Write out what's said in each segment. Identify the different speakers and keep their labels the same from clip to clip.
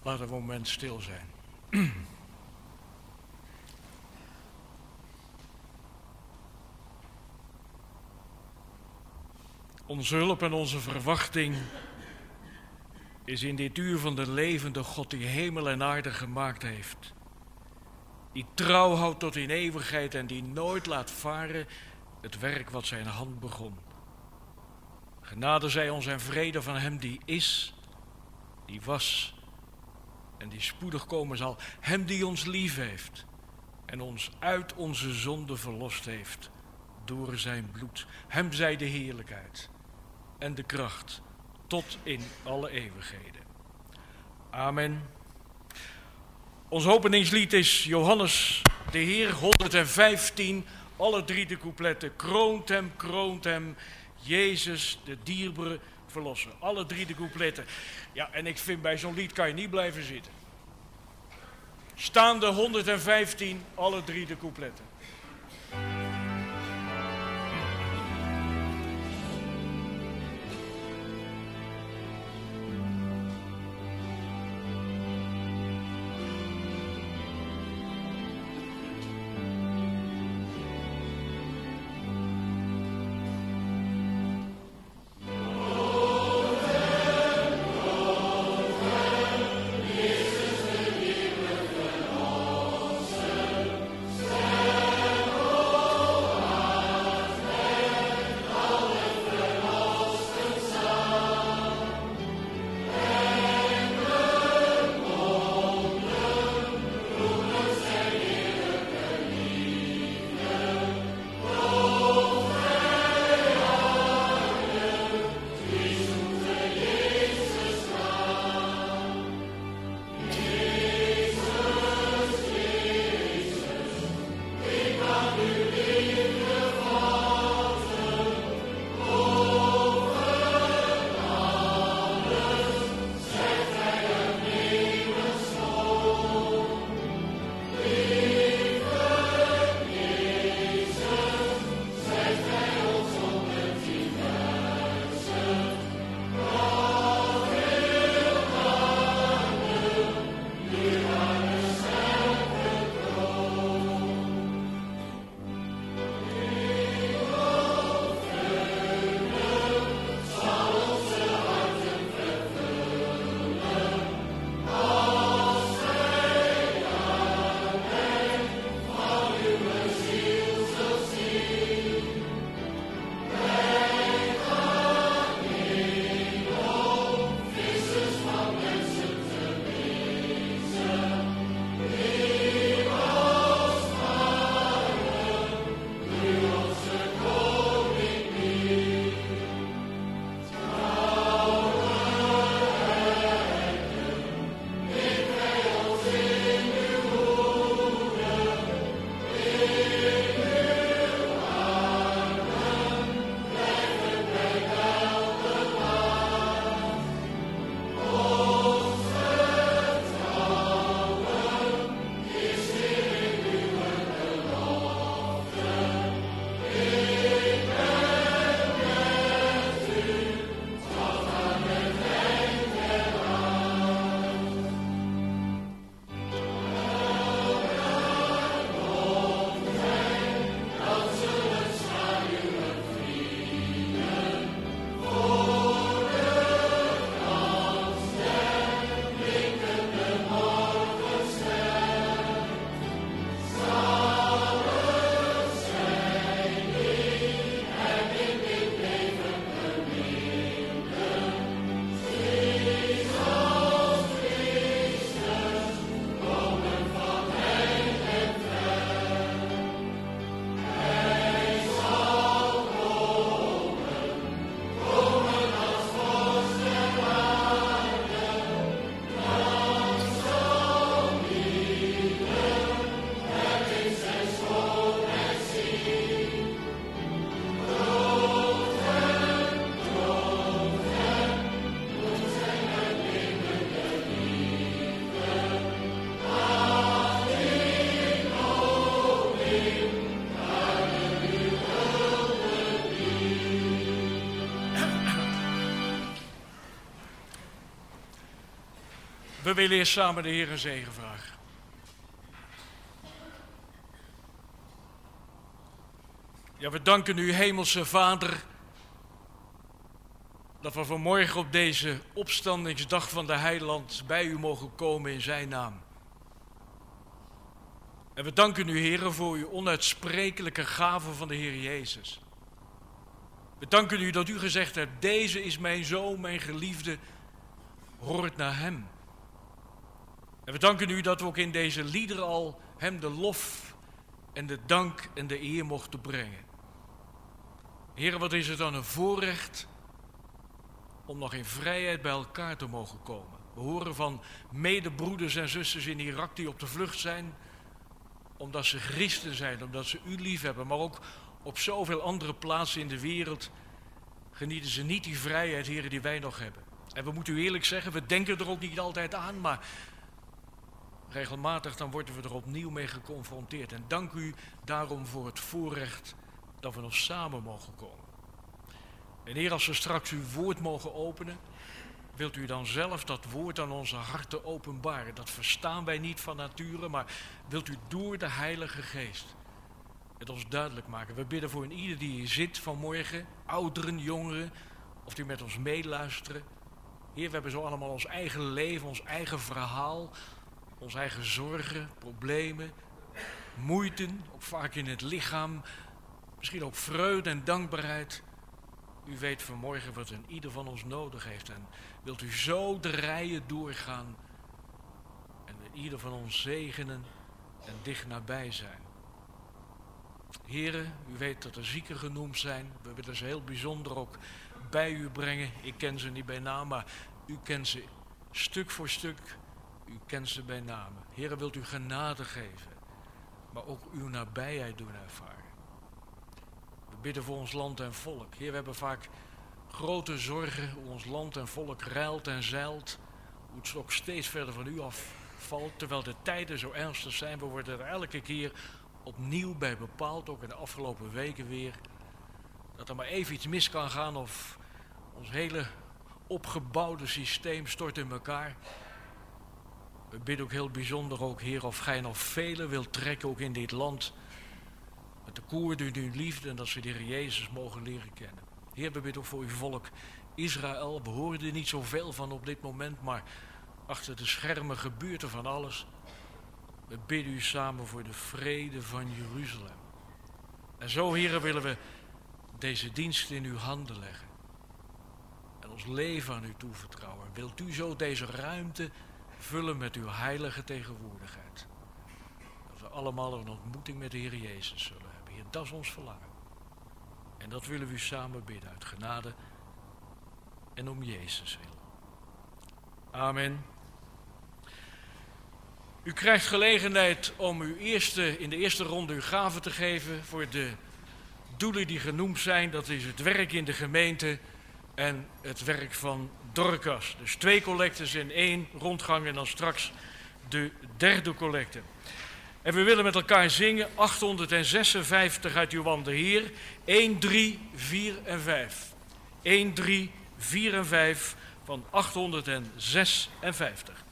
Speaker 1: Laten we een moment stil zijn. Onze hulp en onze verwachting is in dit uur van de levende God die hemel en aarde gemaakt heeft. Die trouw houdt tot in eeuwigheid en die nooit laat varen het werk wat zijn hand begon. Genade zij ons en vrede van hem die is, die was en die spoedig komen zal. Hem die ons lief heeft en ons uit onze zonde verlost heeft door zijn bloed. Hem zij de heerlijkheid en de kracht tot in alle eeuwigheden. Amen. Ons openingslied is Johannes de Heer, 115, alle 3 de coupletten. Kroont hem, Jezus de dierbare verlosser. Alle 3 de coupletten. Ja, en ik vind bij zo'n lied kan je niet blijven zitten. Staande 115, alle 3 de coupletten.
Speaker 2: Oh
Speaker 1: We willen eerst samen de Heer een zegen vragen. Ja, we danken u, Hemelse Vader, dat we vanmorgen op deze opstandingsdag van de Heiland bij u mogen komen in zijn naam. En we danken u, Heer, voor uw onuitsprekelijke gave van de Heer Jezus. We danken u dat u gezegd hebt, deze is mijn zoon, mijn geliefde, hoort naar hem. En we danken u dat we ook in deze liederen al hem de lof en de dank en de eer mochten brengen. Heer, wat is het dan een voorrecht om nog in vrijheid bij elkaar te mogen komen. We horen van medebroeders en zusters in Irak die op de vlucht zijn, omdat ze christen zijn, omdat ze u lief hebben. Maar ook op zoveel andere plaatsen in de wereld genieten ze niet die vrijheid, Heer, die wij nog hebben. En we moeten u eerlijk zeggen, we denken er ook niet altijd aan, maar regelmatig dan worden we er opnieuw mee geconfronteerd. En dank u daarom voor het voorrecht dat we nog samen mogen komen. En Heer, als we straks uw woord mogen openen, wilt u dan zelf dat woord aan onze harten openbaren. Dat verstaan wij niet van nature, maar wilt u door de Heilige Geest het ons duidelijk maken. We bidden voor een ieder die hier zit vanmorgen, ouderen, jongeren, of die met ons meeluisteren. Heer, we hebben zo allemaal ons eigen leven, ons eigen verhaal, onze eigen zorgen, problemen, moeiten, ook vaak in het lichaam, misschien ook vreugde en dankbaarheid. U weet vanmorgen wat een ieder van ons nodig heeft en wilt u zo de rijen doorgaan en ieder van ons zegenen en dicht nabij zijn. Heren, u weet dat er zieken genoemd zijn. We willen ze heel bijzonder ook bij u brengen. Ik ken ze niet bij naam, maar u kent ze stuk voor stuk. U kent ze bij naam. Heren, wilt u genade geven, maar ook uw nabijheid doen ervaren. We bidden voor ons land en volk. Heer, we hebben vaak grote zorgen hoe ons land en volk ruilt en zeilt. Hoe het ook steeds verder van u afvalt, terwijl de tijden zo ernstig zijn. We worden er elke keer opnieuw bij bepaald, ook in de afgelopen weken weer. Dat er maar even iets mis kan gaan of ons hele opgebouwde systeem stort in elkaar. We bidden ook heel bijzonder ook, Heer, of gij nog velen wilt trekken ook in dit land. Met de koorden uw liefde en dat ze de Heer Jezus mogen leren kennen. Heer, we bidden ook voor uw volk Israël. We horen er niet zoveel van op dit moment, maar achter de schermen gebeurt er van alles. We bidden u samen voor de vrede van Jeruzalem. En zo, Heer, willen we deze dienst in uw handen leggen. En ons leven aan u toevertrouwen. Wilt u zo deze ruimte vullen met uw heilige tegenwoordigheid. Dat we allemaal een ontmoeting met de Heer Jezus zullen hebben. Heer, dat is ons verlangen. En dat willen we u samen bidden uit genade en om Jezus wil. Amen. U krijgt gelegenheid om in de eerste ronde uw gave te geven voor de doelen die genoemd zijn. Dat is het werk in de gemeente en het werk van Dorcas. Dus 2 collectes in 1 rondgang en dan straks de 3e collecte. En we willen met elkaar zingen 856 uit Johan de Heer, 1, 3, 4 en 5. 1, 3, 4 en 5 van 856.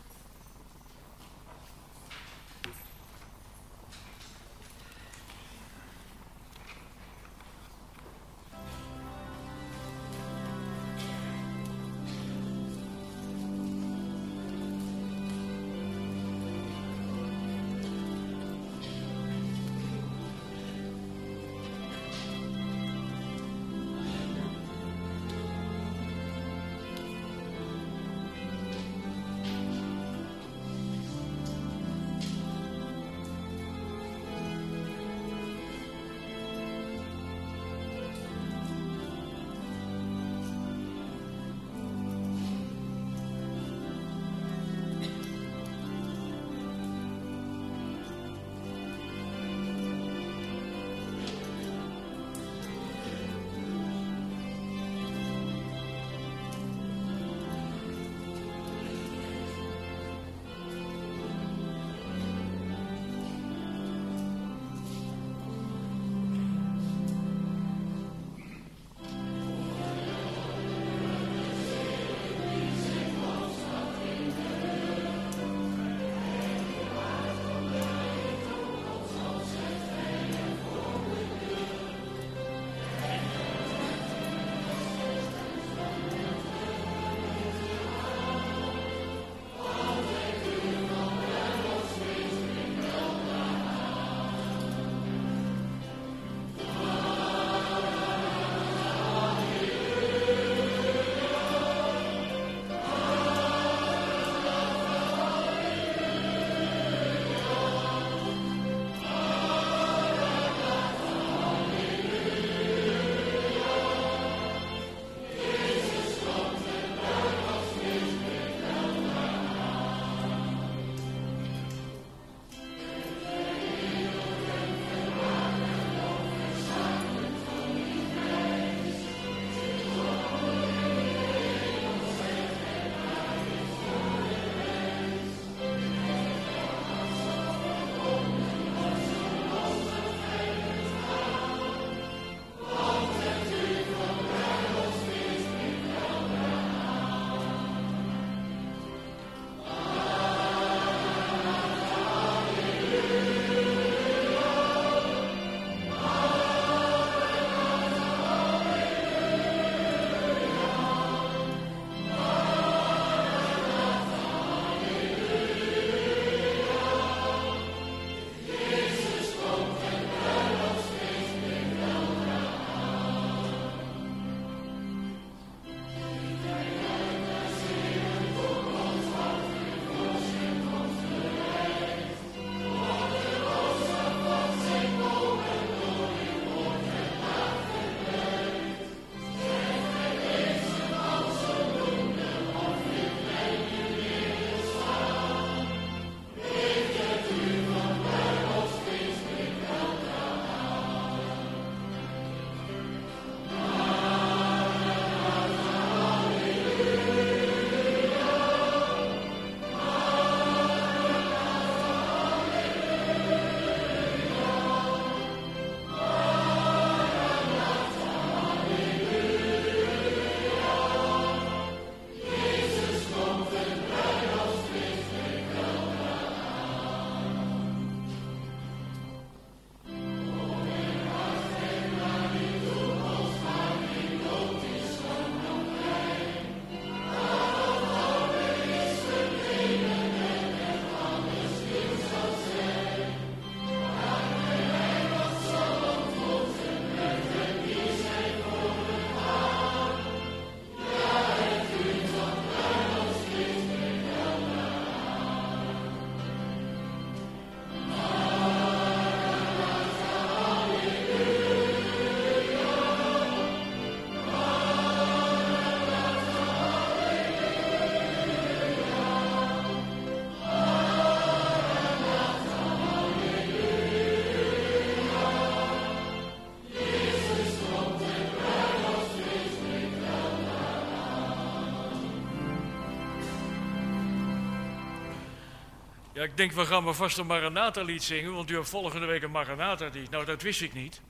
Speaker 1: Ja, ik denk, we gaan maar vast een Maranatha-lied zingen, want u hebt volgende week een Maranatha-lied. Nou, dat wist ik niet.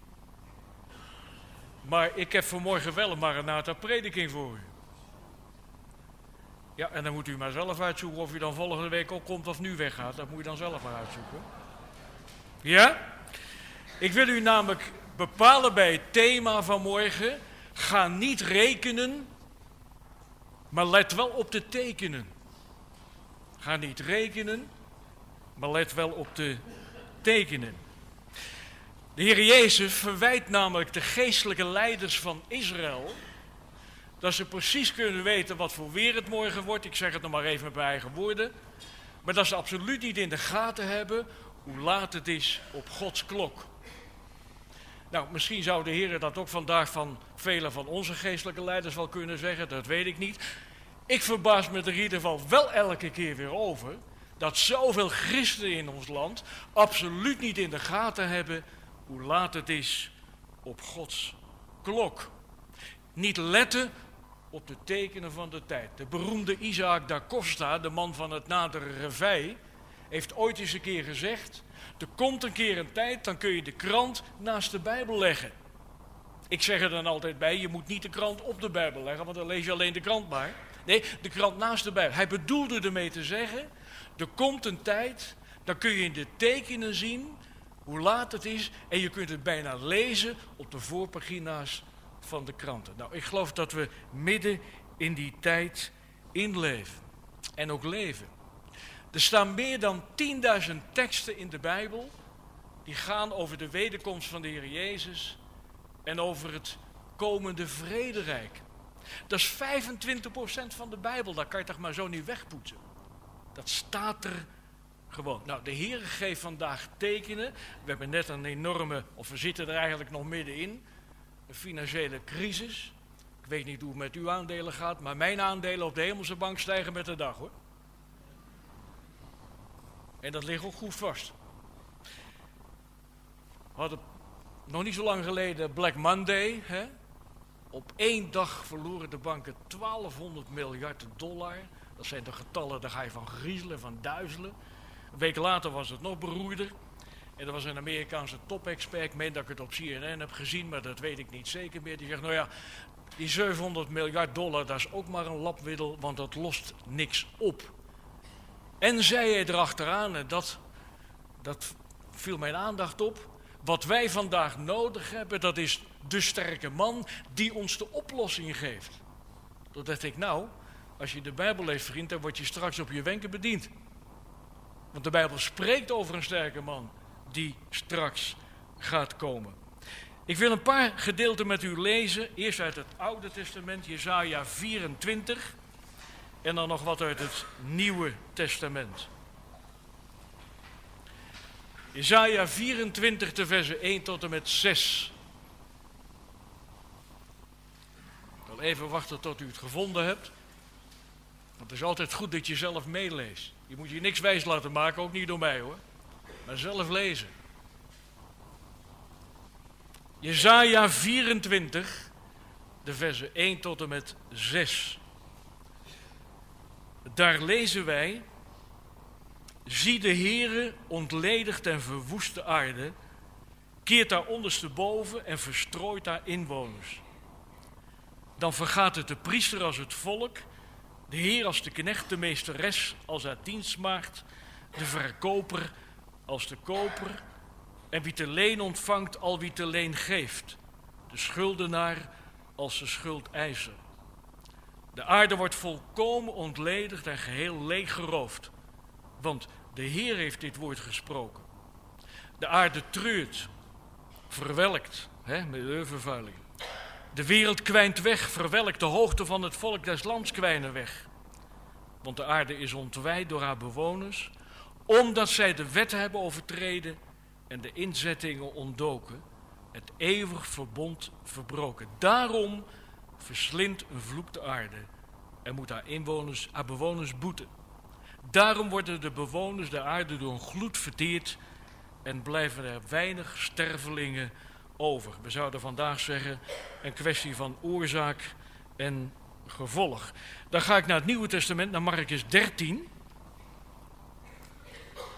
Speaker 1: Maar ik heb vanmorgen wel een Maranatha-prediking voor u. Ja, en dan moet u maar zelf uitzoeken of u dan volgende week ook komt of nu weggaat. Dat moet je dan zelf maar uitzoeken. Ja? Ik wil u namelijk bepalen bij het thema van morgen. Ga niet rekenen, maar let wel op de tekenen. Ga niet rekenen, maar let wel op de tekenen. De Heer Jezus verwijt namelijk de geestelijke leiders van Israël dat ze precies kunnen weten wat voor weer het morgen wordt. Ik zeg het nog maar even met mijn eigen woorden. Maar dat ze absoluut niet in de gaten hebben hoe laat het is op Gods klok. Nou, misschien zou de Heer dat ook vandaag van vele van onze geestelijke leiders wel kunnen zeggen. Dat weet ik niet. Ik verbaas me er in ieder geval wel elke keer weer over dat zoveel christenen in ons land absoluut niet in de gaten hebben hoe laat het is op Gods klok. Niet letten op de tekenen van de tijd. De beroemde Isaac da Costa, de man van het nadere Revij, heeft ooit eens een keer gezegd: er komt een keer een tijd, dan kun je de krant naast de Bijbel leggen. Ik zeg er dan altijd bij, je moet niet de krant op de Bijbel leggen, want dan lees je alleen de krant maar. Nee, de krant naast de Bijbel. Hij bedoelde ermee te zeggen, er komt een tijd, dan kun je in de tekenen zien hoe laat het is en je kunt het bijna lezen op de voorpagina's van de kranten. Nou, ik geloof dat we midden in die tijd inleven en ook leven. Er staan meer dan 10.000 teksten in de Bijbel die gaan over de wederkomst van de Heer Jezus en over het komende vrederijk. Dat is 25% van de Bijbel, dat kan je toch maar zo niet wegpoetsen. Dat staat er gewoon. Nou, de Heer geeft vandaag tekenen. We hebben net een enorme, of we zitten er eigenlijk nog middenin, een financiële crisis. Ik weet niet hoe het met uw aandelen gaat, maar mijn aandelen op de hemelse bank stijgen met de dag, hoor. En dat ligt ook goed vast. We hadden nog niet zo lang geleden Black Monday. Hè? Op 1 dag verloren de banken 1200 miljard dollar. Dat zijn de getallen, daar ga je van griezelen, van duizelen. Een week later was het nog beroerder. En er was een Amerikaanse top-expert, ik meen dat ik het op CNN heb gezien, maar dat weet ik niet zeker meer. Die zegt, nou ja, die 700 miljard dollar, dat is ook maar een lapwiddel, want dat lost niks op. En zei hij erachteraan, en dat viel mijn aandacht op, wat wij vandaag nodig hebben, dat is de sterke man die ons de oplossing geeft. Toen dacht ik, nou, als je de Bijbel leest, vriend, dan word je straks op je wenken bediend. Want de Bijbel spreekt over een sterke man die straks gaat komen. Ik wil een paar gedeelten met u lezen. Eerst uit het Oude Testament, Jesaja 24. En dan nog wat uit het Nieuwe Testament. Jesaja 24, de versen 1 tot en met 6. Ik wil even wachten tot u het gevonden hebt. Want het is altijd goed dat je zelf meeleest. Je moet je niks wijs laten maken, ook niet door mij hoor. Maar zelf lezen. Jesaja 24, de versen 1 tot en met 6. Daar lezen wij: zie de Heere ontledigt en verwoest de aarde, keert daar ondersteboven en verstrooit daar inwoners. Dan vergaat het de priester als het volk, de Heer als de knecht, de meesteres als haar dienstmaagd, de verkoper als de koper, en wie te leen ontvangt, al wie te leen geeft, de schuldenaar als de schuldeiser. De aarde wordt volkomen ontledigd en geheel leeggeroofd, want de Heer heeft dit woord gesproken. De aarde treurt, verwelkt, milieuvervuiling. De wereld kwijnt weg, verwelkt, de hoogte van het volk des lands kwijnen weg. Want de aarde is ontwijd door haar bewoners, omdat zij de wetten hebben overtreden en de inzettingen ontdoken, het eeuwig verbond verbroken. Daarom verslindt een vloek de aarde en moet haar bewoners boeten. Daarom worden de bewoners der aarde door een gloed verteerd en blijven er weinig stervelingen over. We zouden vandaag zeggen, een kwestie van oorzaak en gevolg. Dan ga ik naar het Nieuwe Testament, naar Markus 13.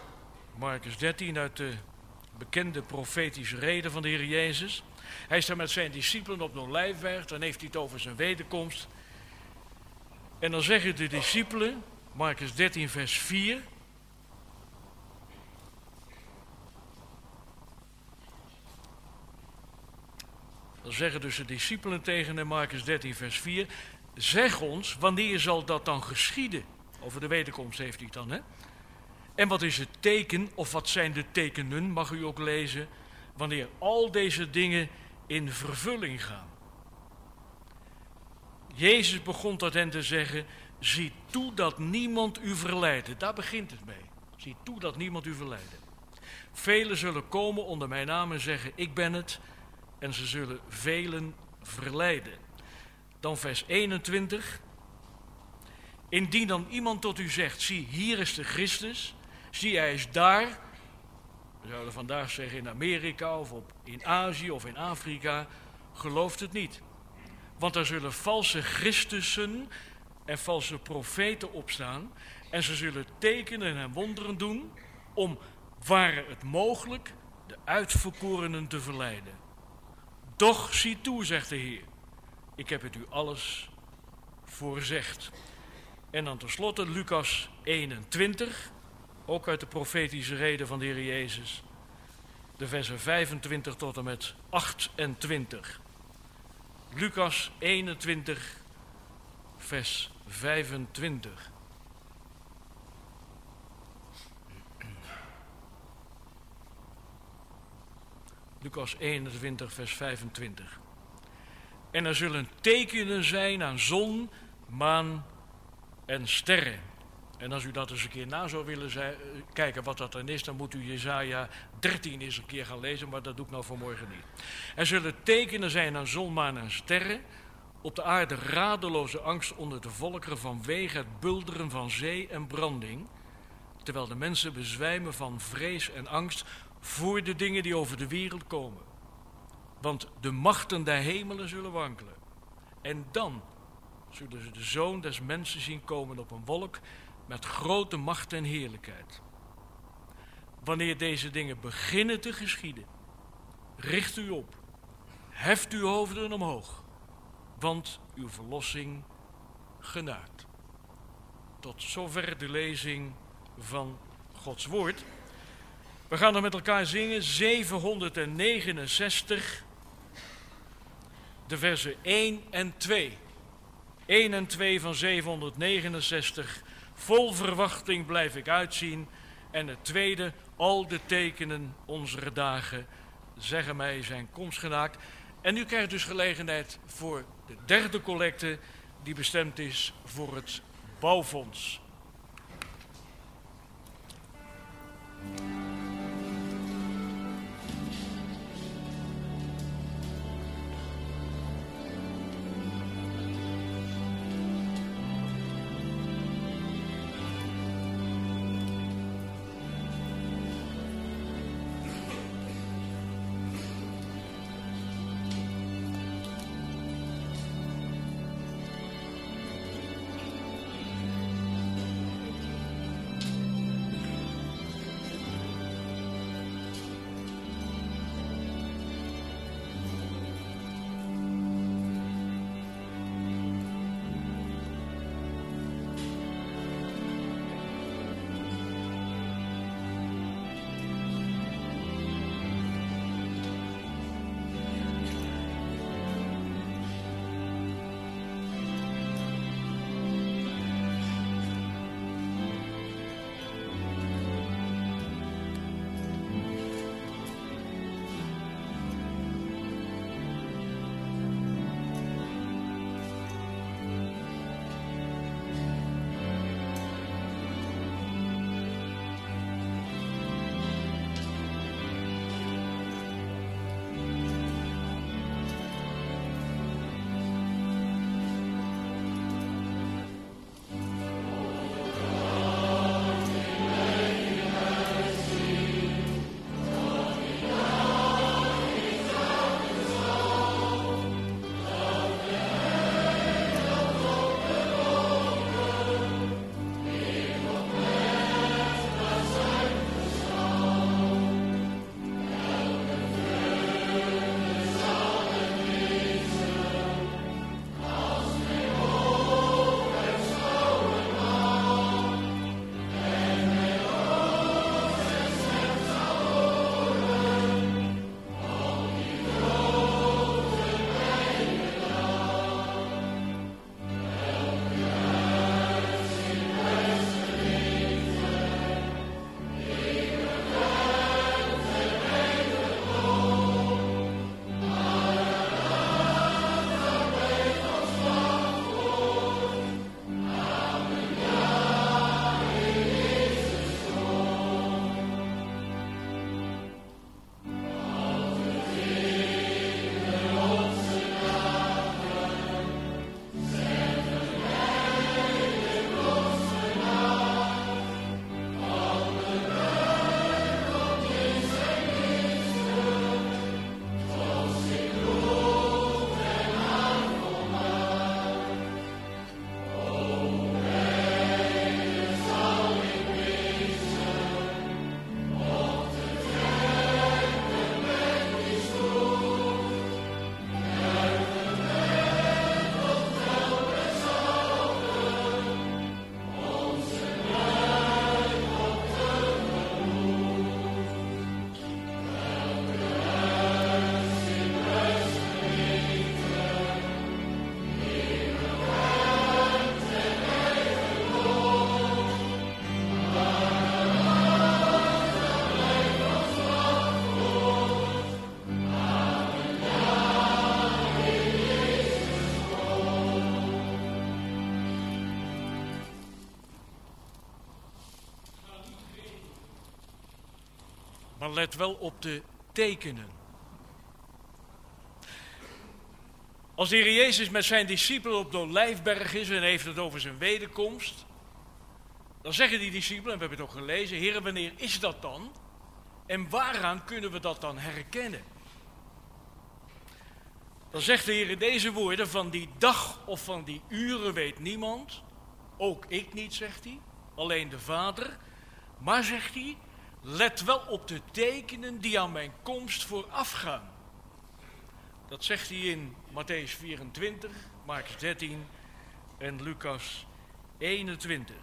Speaker 1: Marcus 13 uit de bekende profetische reden van de Heer Jezus. Hij is daar met zijn discipelen op de Olijfberg, dan heeft hij het over zijn wederkomst. En dan zeggen de discipelen, Marcus 13 vers 4... Dan zeggen dus de discipelen tegen hem, Marcus 13 vers 4... Zeg ons, wanneer zal dat dan geschieden? Over de wederkomst heeft hij het dan, hè? En wat is het teken, of wat zijn de tekenen, mag u ook lezen, wanneer al deze dingen in vervulling gaan? Jezus begon tot hen te zeggen, zie toe dat niemand u verleidde. Daar begint het mee. Zie toe dat niemand u verleidde. Velen zullen komen onder mijn naam en zeggen, ik ben het, en ze zullen velen verleiden. Dan vers 21. Indien dan iemand tot u zegt, zie, hier is de Christus, zie, hij is daar. We zouden vandaag zeggen in Amerika of in Azië of in Afrika, gelooft het niet. Want er zullen valse Christussen en valse profeten opstaan en ze zullen tekenen en wonderen doen om, ware het mogelijk, de uitverkorenen te verleiden. Doch zie toe, zegt de Heer, ik heb het u alles voorzegd. En dan tenslotte Lucas 21, ook uit de profetische reden van de Heer Jezus, de versen 25 tot en met 28. Lucas 21, vers 25. Lucas 21, vers 25. En er zullen tekenen zijn aan zon, maan en sterren. En als u dat eens een keer na zou willen kijken wat dat dan is, dan moet u Jesaja 13 eens een keer gaan lezen, maar dat doe ik nou vanmorgen niet. Er zullen tekenen zijn aan zon, maan en sterren. Op de aarde radeloze angst onder de volkeren vanwege het bulderen van zee en branding. Terwijl de mensen bezwijmen van vrees en angst voor de dingen die over de wereld komen. Want de machten der hemelen zullen wankelen. En dan zullen ze de Zoon des Mensen zien komen op een wolk met grote macht en heerlijkheid. Wanneer deze dingen beginnen te geschieden, richt u op, heft uw hoofden omhoog, want uw verlossing genaart. Tot zover de lezing van Gods woord. We gaan er met elkaar zingen 769, de versen 1 en 2. 1 en 2 van 769. Vol verwachting blijf ik uitzien. En het tweede, al de tekenen onze dagen zeggen mij zijn komst genaakt. En u krijgt dus gelegenheid voor de derde collecte die bestemd is voor het bouwfonds. Maar let wel op de tekenen. Als de Heer Jezus met zijn discipelen op de Olijfberg is en heeft het over zijn wederkomst, dan zeggen die discipelen, en we hebben het ook gelezen, Heer, wanneer is dat dan? En waaraan kunnen we dat dan herkennen? Dan zegt de Heer in deze woorden, van die dag of van die uren weet niemand, ook ik niet, zegt hij, alleen de Vader. Maar, zegt hij, let wel op de tekenen die aan mijn komst voorafgaan. Dat zegt hij in Mattheüs 24, Markus 13 en Lucas 21.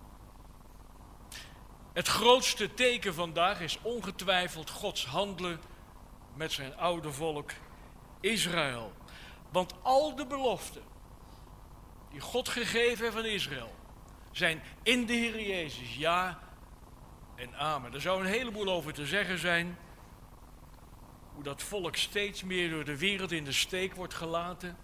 Speaker 1: Het grootste teken vandaag is ongetwijfeld Gods handelen met zijn oude volk Israël. Want al de beloften die God gegeven heeft aan Israël zijn in de Heer Jezus ja en amen. Er zou een heleboel over te zeggen zijn. Hoe dat volk steeds meer door de wereld in de steek wordt gelaten.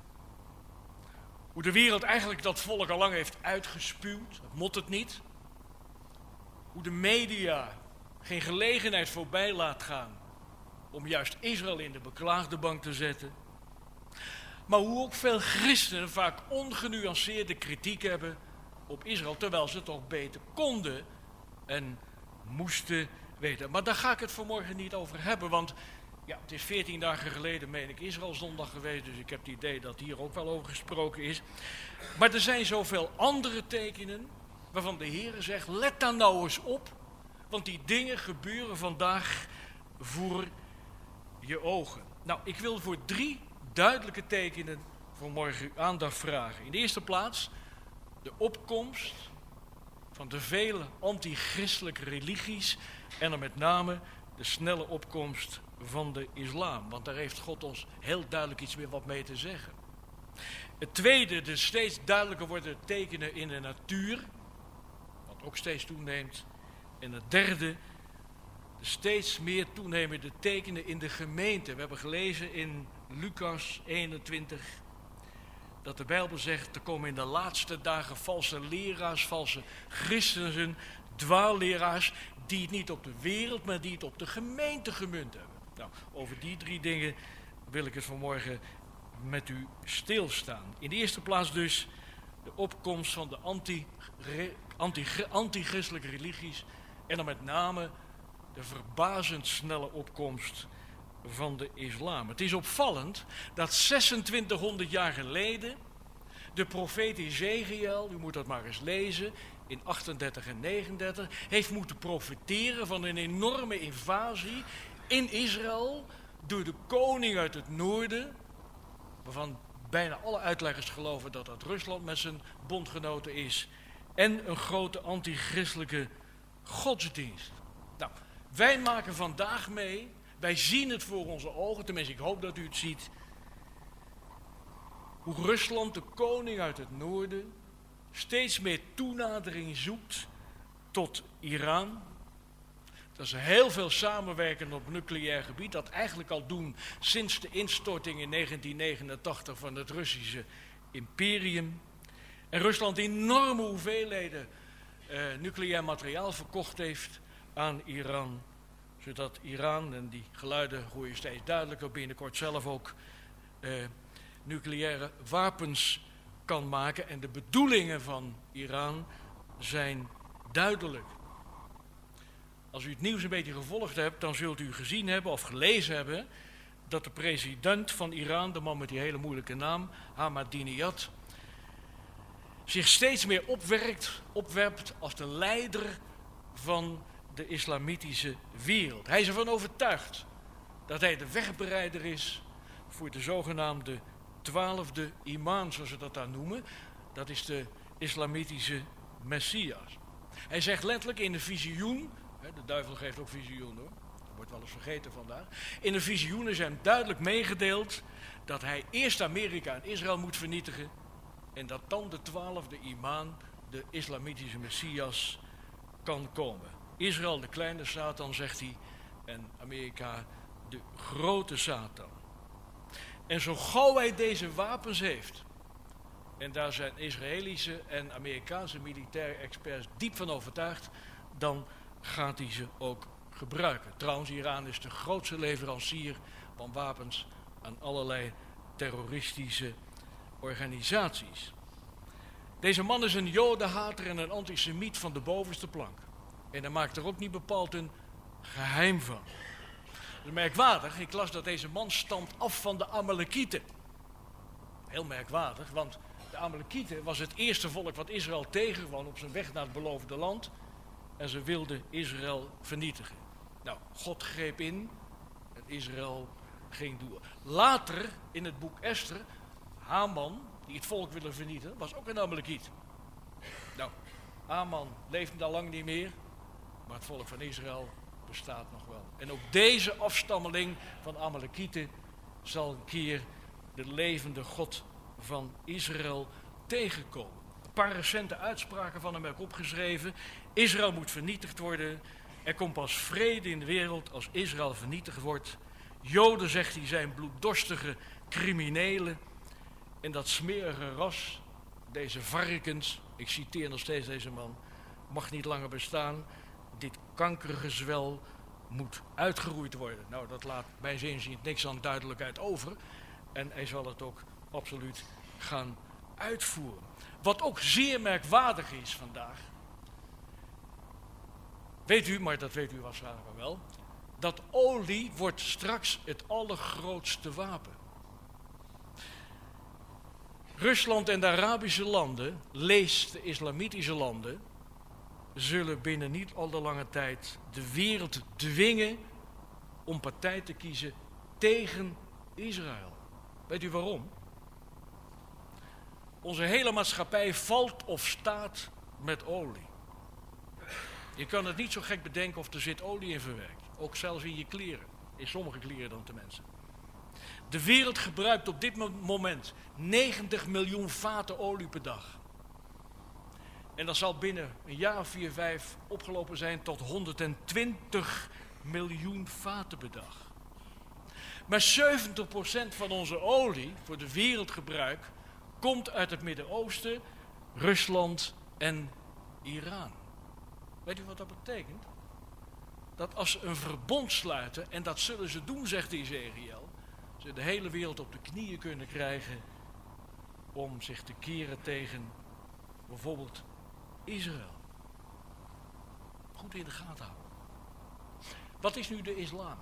Speaker 1: Hoe de wereld eigenlijk dat volk al lang heeft uitgespuwd. Dat mot het niet. Hoe de media geen gelegenheid voorbij laat gaan om juist Israël in de beklaagde bank te zetten. Maar hoe ook veel christenen vaak ongenuanceerde kritiek hebben op Israël, terwijl ze het toch beter konden en moesten weten. Maar daar ga ik het vanmorgen niet over hebben, want ja, het is 14 dagen geleden, meen ik, Israëlzondag geweest, dus ik heb het idee dat hier ook wel over gesproken is. Maar er zijn zoveel andere tekenen waarvan de Heer zegt, let daar nou eens op, want die dingen gebeuren vandaag voor je ogen. Nou, ik wil voor 3 duidelijke tekenen vanmorgen uw aandacht vragen. In de eerste plaats de opkomst van de vele antichristelijke religies en dan met name de snelle opkomst van de islam. Want daar heeft God ons heel duidelijk iets meer wat mee te zeggen. Het tweede, de steeds duidelijker wordende tekenen in de natuur, wat ook steeds toeneemt. En het derde, de steeds meer toenemende tekenen in de gemeente. We hebben gelezen in Lucas 21 dat de Bijbel zegt, er komen in de laatste dagen valse leraars, valse christenen, dwaalleraars, die het niet op de wereld, maar die het op de gemeente gemunt hebben. Nou, over die 3 dingen wil ik het vanmorgen met u stilstaan. In de eerste plaats dus de opkomst van de antichristelijke religies en dan met name de verbazend snelle opkomst van de islam. Het is opvallend dat 2600 jaar geleden de profeet Ezekiel, u moet dat maar eens lezen, in 38 en 39, heeft moeten profeteren van een enorme invasie in Israël door de koning uit het noorden, waarvan bijna alle uitleggers geloven dat dat Rusland met zijn bondgenoten is, en een grote antichristelijke godsdienst. Nou, wij maken vandaag mee, wij zien het voor onze ogen, tenminste ik hoop dat u het ziet, hoe Rusland, de koning uit het noorden, steeds meer toenadering zoekt tot Iran. Dat ze heel veel samenwerken op nucleair gebied, dat eigenlijk al doen sinds de instorting in 1989 van het Russische imperium. En Rusland enorme hoeveelheden nucleair materiaal verkocht heeft aan Iran, zodat Iran, en die geluiden hoor je steeds duidelijker, binnenkort zelf ook nucleaire wapens kan maken. En de bedoelingen van Iran zijn duidelijk. Als u het nieuws een beetje gevolgd hebt, dan zult u gezien hebben of gelezen hebben dat de president van Iran, de man met die hele moeilijke naam, Ahmadinejad, zich steeds meer opwerpt als de leider van de islamitische wereld. Hij is ervan overtuigd dat hij de wegbereider is voor de zogenaamde 12e imam, zoals ze dat daar noemen. Dat is de islamitische Messias. Hij zegt letterlijk in de visioen, de duivel geeft ook visioen hoor, dat wordt wel eens vergeten vandaag. In de visioen is hem duidelijk meegedeeld dat hij eerst Amerika en Israël moet vernietigen en dat dan de 12e imam, de islamitische Messias, kan komen. Israël de kleine Satan, zegt hij, en Amerika de grote Satan. En zo gauw hij deze wapens heeft, en daar zijn Israëlische en Amerikaanse militaire experts diep van overtuigd, dan gaat hij ze ook gebruiken. Trouwens, Iran is de grootste leverancier van wapens aan allerlei terroristische organisaties. Deze man is een jodenhater en een antisemiet van de bovenste plank. En hij maakt er ook niet bepaald een geheim van. Dat is merkwaardig, ik las dat deze man stamt af van de Amalekieten. Heel merkwaardig, want de Amalekieten was het eerste volk wat Israël tegenkwam op zijn weg naar het beloofde land. En ze wilden Israël vernietigen. Nou, God greep in en Israël ging door. Later in het boek Esther, Haman, die het volk wilde vernietigen, was ook een Amalekiet. Nou, Haman leeft al lang niet meer, maar het volk van Israël bestaat nog wel. En ook deze afstammeling van Amalekieten zal een keer de levende God van Israël tegenkomen. Een paar recente uitspraken van hem heb ik opgeschreven. Israël moet vernietigd worden. Er komt pas vrede in de wereld als Israël vernietigd wordt. Joden, zegt hij, zijn bloeddorstige criminelen. En dat smerige ras, deze varkens, ik citeer nog steeds deze man, mag niet langer bestaan. Dit kankergezwel moet uitgeroeid worden. Nou, dat laat bij zijn inzien niks aan duidelijkheid over. En hij zal het ook absoluut gaan uitvoeren. Wat ook zeer merkwaardig is vandaag. Weet u, maar dat weet u waarschijnlijk wel, dat olie wordt straks het allergrootste wapen. Rusland en de Arabische landen, lees de islamitische landen, zullen binnen niet al te lange tijd de wereld dwingen om partij te kiezen tegen Israël. Weet u waarom? Onze hele maatschappij valt of staat met olie. Je kan het niet zo gek bedenken of er zit olie in verwerkt. Ook zelfs in je kleren. In sommige kleren dan tenminste. De wereld gebruikt op dit moment 90 miljoen vaten olie per dag. En dat zal binnen een jaar of 4, 5 opgelopen zijn tot 120 miljoen vaten per dag. Maar 70% van onze olie voor de wereldgebruik komt uit het Midden-Oosten, Rusland en Iran. Weet u wat dat betekent? Dat als ze een verbond sluiten, en dat zullen ze doen, zegt Ezekiel, ze de hele wereld op de knieën kunnen krijgen om zich te keren tegen bijvoorbeeld Israël. Goed in de gaten houden. Wat is nu de islam?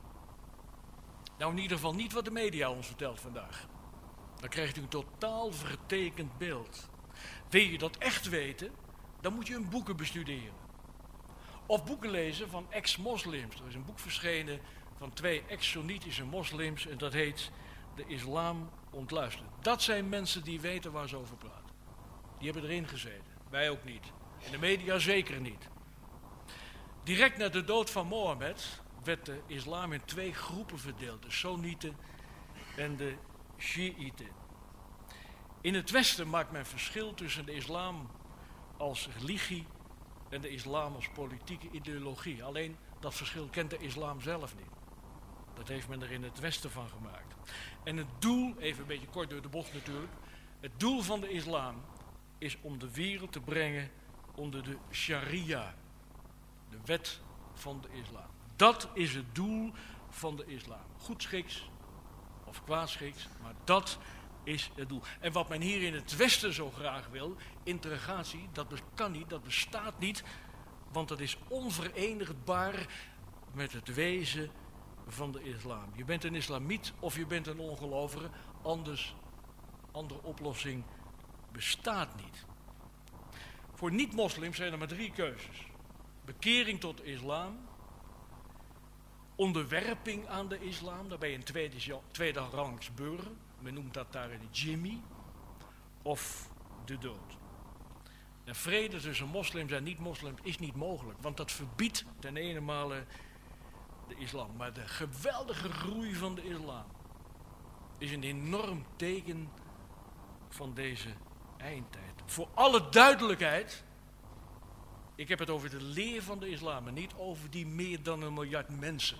Speaker 1: Nou, in ieder geval niet wat de media ons vertelt vandaag. Dan krijgt u een totaal vertekend beeld. Wil je dat echt weten, dan moet je hun boeken bestuderen. Of boeken lezen van ex-moslims. Er is een boek verschenen van 2 ex-Sunnitische moslims en dat heet De Islam ontluisterd. Dat zijn mensen die weten waar ze over praten. Die hebben erin gezeten. Wij ook niet. In de media zeker niet. Direct na de dood van Mohammed werd de islam in 2 groepen verdeeld. De Soenieten en de Shiiten. In het Westen maakt men verschil tussen de islam als religie en de islam als politieke ideologie. Alleen dat verschil kent de islam zelf niet. Dat heeft men er in het Westen van gemaakt. En het doel, even een beetje kort door de bocht natuurlijk, het doel van de islam is om de wereld te brengen onder de sharia, de wet van de islam. Dat is het doel van de islam. Goedschiks of kwaadschiks, maar dat is het doel. En wat men hier in het Westen zo graag wil, integratie, dat kan niet, dat bestaat niet, want dat is onverenigbaar met het wezen van de islam. Je bent een islamiet of je bent een ongelovige, andere oplossing bestaat niet. Voor niet-moslims zijn er maar 3 keuzes. Bekering tot de islam, onderwerping aan de islam, daar ben je een tweederangs burger, men noemt dat daar de Jimmy, of de dood. En vrede tussen moslims en niet-moslims is niet mogelijk, want dat verbiedt ten ene male de islam. Maar de geweldige groei van de islam is een enorm teken van deze eindtijd. Voor alle duidelijkheid, ik heb het over de leer van de islam en niet over die meer dan 1 miljard mensen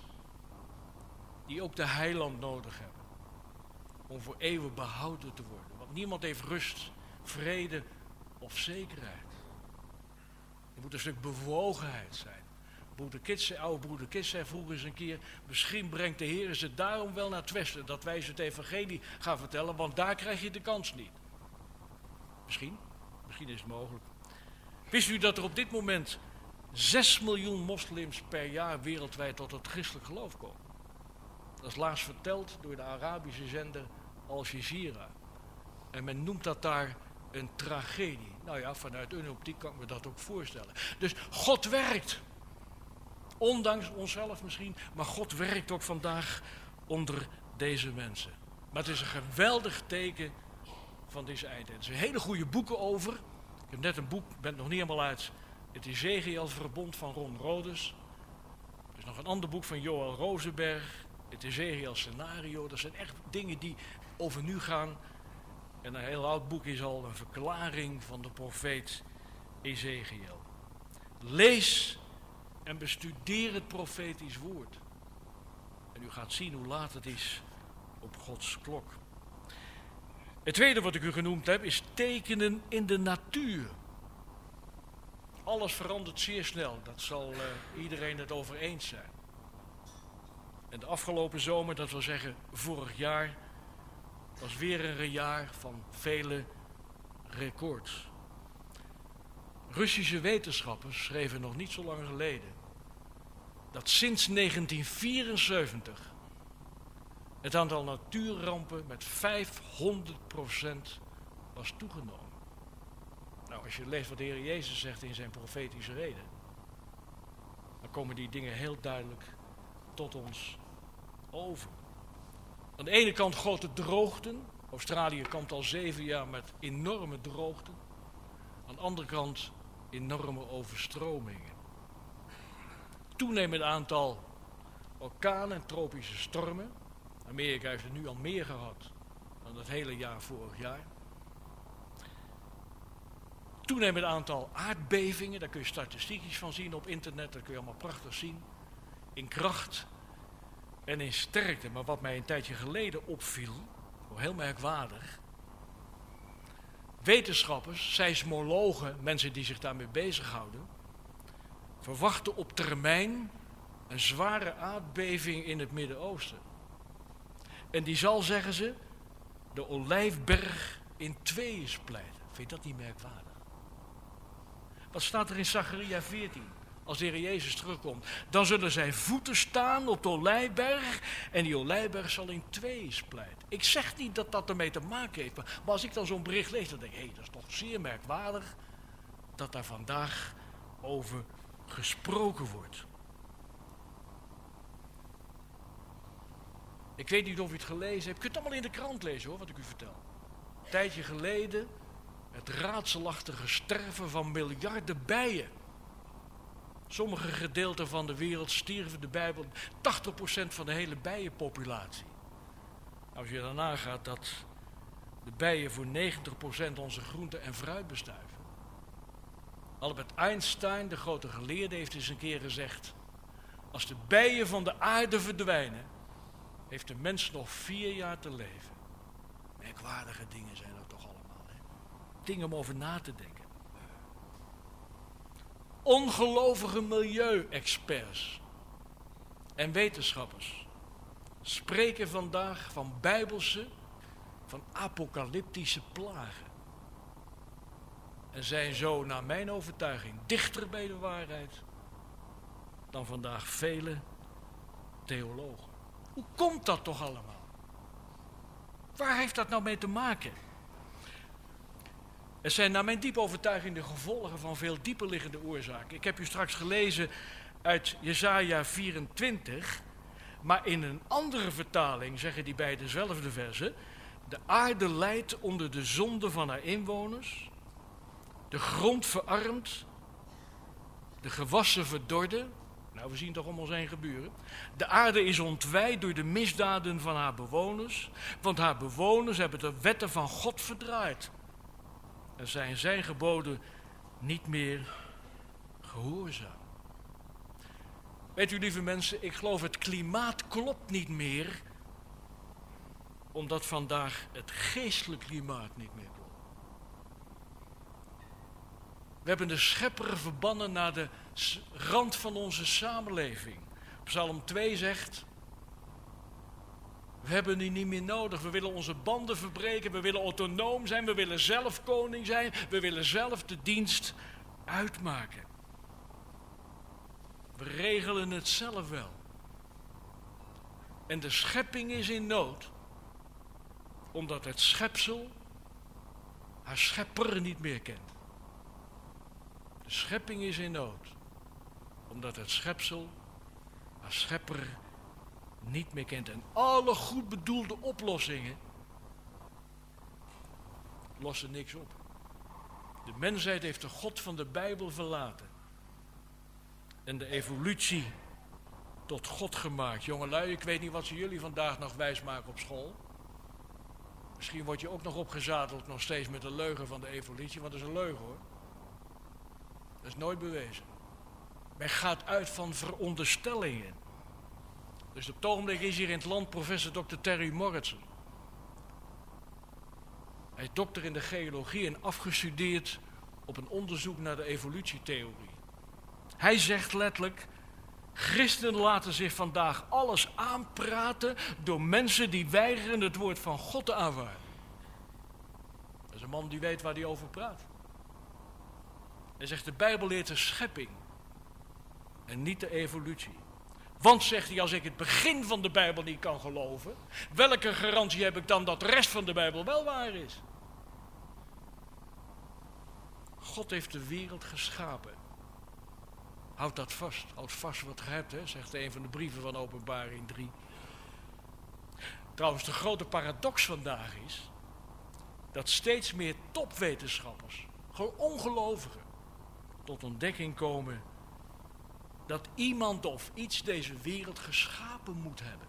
Speaker 1: die ook de heiland nodig hebben om voor eeuwig behouden te worden. Want niemand heeft rust, vrede of zekerheid. Er moet een stuk bewogenheid zijn. Oude broeder Kits zei vroeger eens een keer, misschien brengt de Heer ze daarom wel naar het westen, dat wij ze het evangelie gaan vertellen, want daar krijg je de kans niet. Misschien is het mogelijk. Wist u dat er op dit moment 6 miljoen moslims per jaar wereldwijd tot het christelijk geloof komen? Dat is laatst verteld door de Arabische zender Al Jazeera. En men noemt dat daar een tragedie. Nou ja, vanuit hun optiek kan ik me dat ook voorstellen. Dus God werkt. Ondanks onszelf misschien, maar God werkt ook vandaag onder deze mensen. Maar het is een geweldig teken van deze eindtijd. Er zijn hele goede boeken over. Ik heb net een boek, ben het nog niet helemaal uit. Het Ezechiel-verbond van Ron Rodes. Er is nog een ander boek van Joël Rosenberg. Het Ezechiel-scenario. Dat zijn echt dingen die over nu gaan. En een heel oud boek is al een verklaring van de profeet Ezechiel. Lees en bestudeer het profetisch woord. En u gaat zien hoe laat het is op Gods klok. Het tweede wat ik u genoemd heb is tekenen in de natuur. Alles verandert zeer snel, dat zal iedereen het over eens zijn. En de afgelopen zomer, dat wil zeggen vorig jaar, was weer een jaar van vele records. Russische wetenschappers schreven nog niet zo lang geleden dat sinds 1974 het aantal natuurrampen met 500% was toegenomen. Nou, als je leest wat de Heer Jezus zegt in zijn profetische reden, dan komen die dingen heel duidelijk tot ons over. Aan de ene kant grote droogten. Australië kampt al 7 jaar met enorme droogten. Aan de andere kant enorme overstromingen. Toenemend aantal orkanen en tropische stormen. Amerika heeft er nu al meer gehad dan het hele jaar vorig jaar. Toenemend aantal aardbevingen, daar kun je statistiekjes van zien op internet, dat kun je allemaal prachtig zien. In kracht en in sterkte. Maar wat mij een tijdje geleden opviel, heel merkwaardig. Wetenschappers, seismologen, mensen die zich daarmee bezighouden, verwachten op termijn een zware aardbeving in het Midden-Oosten. En die zal, zeggen ze, de Olijfberg in tweeën splijten. Vind je dat niet merkwaardig? Wat staat er in Zacharia 14? Als de Heer Jezus terugkomt, dan zullen zijn voeten staan op de Olijfberg en die Olijfberg zal in tweeën splijten. Ik zeg niet dat dat ermee te maken heeft, maar als ik dan zo'n bericht lees, dan denk ik, dat is toch zeer merkwaardig dat daar vandaag over gesproken wordt. Ik weet niet of u het gelezen hebt, je kunt het allemaal in de krant lezen hoor, wat ik u vertel. Een tijdje geleden het raadselachtige sterven van miljarden bijen. Sommige gedeelten van de wereld stierven de Bijbel 80% van de hele bijenpopulatie. Als je daarna gaat dat de bijen voor 90% onze groente en fruit bestuiven. Albert Einstein, de grote geleerde, heeft eens een keer gezegd: als de bijen van de aarde verdwijnen, heeft de mens nog 4 jaar te leven. Merkwaardige dingen zijn dat toch allemaal, hè? Dingen om over na te denken. Ongelovige milieu-experts en wetenschappers spreken vandaag van bijbelse, van apocalyptische plagen. En zijn zo, naar mijn overtuiging, dichter bij de waarheid dan vandaag vele theologen. Hoe komt dat toch allemaal? Waar heeft dat nou mee te maken? Het zijn naar mijn diepe overtuiging de gevolgen van veel dieper liggende oorzaken. Ik heb u straks gelezen uit Jesaja 24, maar in een andere vertaling zeggen die bij dezelfde verzen: de aarde lijdt onder de zonde van haar inwoners, de grond verarmt, de gewassen verdorden. Nou, we zien toch om ons heen gebeuren. De aarde is ontwijd door de misdaden van haar bewoners, want haar bewoners hebben de wetten van God verdraaid. En zijn geboden niet meer gehoorzaam. Weet u, lieve mensen, ik geloof het klimaat klopt niet meer, omdat vandaag het geestelijk klimaat niet meer klopt. We hebben de schepper verbannen naar de rand van onze samenleving. Psalm 2 zegt, we hebben die niet meer nodig. We willen onze banden verbreken, we willen autonoom zijn, we willen zelf koning zijn, we willen zelf de dienst uitmaken. We regelen het zelf wel. En de schepping is in nood, omdat het schepsel haar schepper niet meer kent. De schepping is in nood, omdat het schepsel haar schepper niet meer kent. En alle goed bedoelde oplossingen lossen niks op. De mensheid heeft de God van de Bijbel verlaten. En de evolutie tot God gemaakt. Jongelui, ik weet niet wat ze jullie vandaag nog wijsmaken op school. Misschien word je ook nog opgezadeld nog steeds met de leugen van de evolutie. Want dat is een leugen hoor. Dat is nooit bewezen. Men gaat uit van veronderstellingen. Dus op het ogenblik is hier in het land professor Dr. Terry Morrison. Hij is dokter in de geologie en afgestudeerd op een onderzoek naar de evolutietheorie. Hij zegt letterlijk, christenen laten zich vandaag alles aanpraten door mensen die weigeren het woord van God te aanvaarden. Dat is een man die weet waar hij over praat. Hij zegt, de Bijbel leert de schepping en niet de evolutie. Want, zegt hij, als ik het begin van de Bijbel niet kan geloven, welke garantie heb ik dan dat de rest van de Bijbel wel waar is? God heeft de wereld geschapen. Houd dat vast. Houd vast wat je hebt, hè, zegt een van de brieven van Openbaring 3. Trouwens, de grote paradox vandaag is dat steeds meer topwetenschappers, gewoon ongelovigen, tot ontdekking komen dat iemand of iets deze wereld geschapen moet hebben.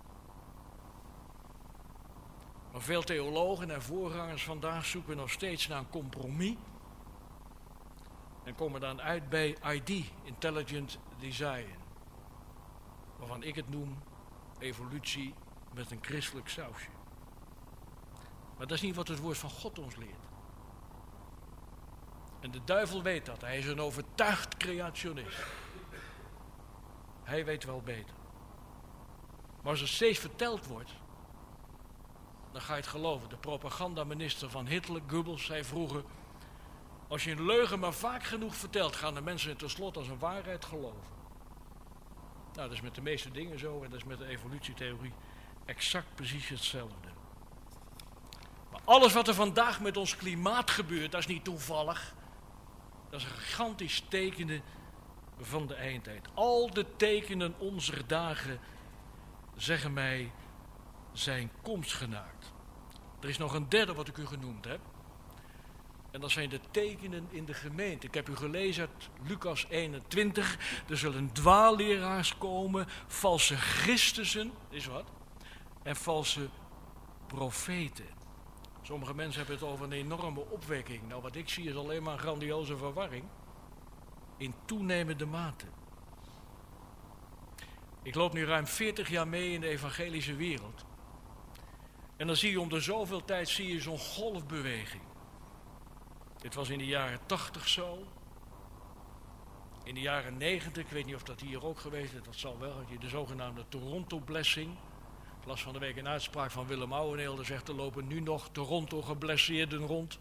Speaker 1: Maar veel theologen en voorgangers vandaag zoeken nog steeds naar een compromis en komen dan uit bij ID, Intelligent Design, waarvan ik het noem evolutie met een christelijk sausje. Maar dat is niet wat het woord van God ons leert. En de duivel weet dat, hij is een overtuigd creationist. Hij weet wel beter. Maar als het steeds verteld wordt, dan ga je het geloven. De propagandaminister van Hitler, Goebbels, zei vroeger, als je een leugen maar vaak genoeg vertelt, gaan de mensen het tenslotte als een waarheid geloven. Nou, dat is met de meeste dingen zo en dat is met de evolutietheorie exact precies hetzelfde. Maar alles wat er vandaag met ons klimaat gebeurt, dat is niet toevallig. Dat is een gigantisch tekenen van de eindtijd. Al de tekenen onze dagen zeggen mij zijn komst genaakt. Er is nog een derde wat ik u genoemd heb. En dat zijn de tekenen in de gemeente. Ik heb u gelezen uit Lucas 21. Er zullen dwaalleraars komen, valse Christussen, is wat, en valse profeten. Sommige mensen hebben het over een enorme opwekking. Nou, wat ik zie is alleen maar een grandioze verwarring. In toenemende mate. Ik loop nu ruim 40 jaar mee in de evangelische wereld. En dan zie je om de zoveel tijd zo'n golfbeweging. Dit was in de jaren 80 zo. In de jaren 90, ik weet niet of dat hier ook geweest is, dat zal wel, had je de zogenaamde Toronto-blessing. Ik las van de week een uitspraak van Willem Ouweneel, die zegt er lopen nu nog Toronto-geblesseerden rond.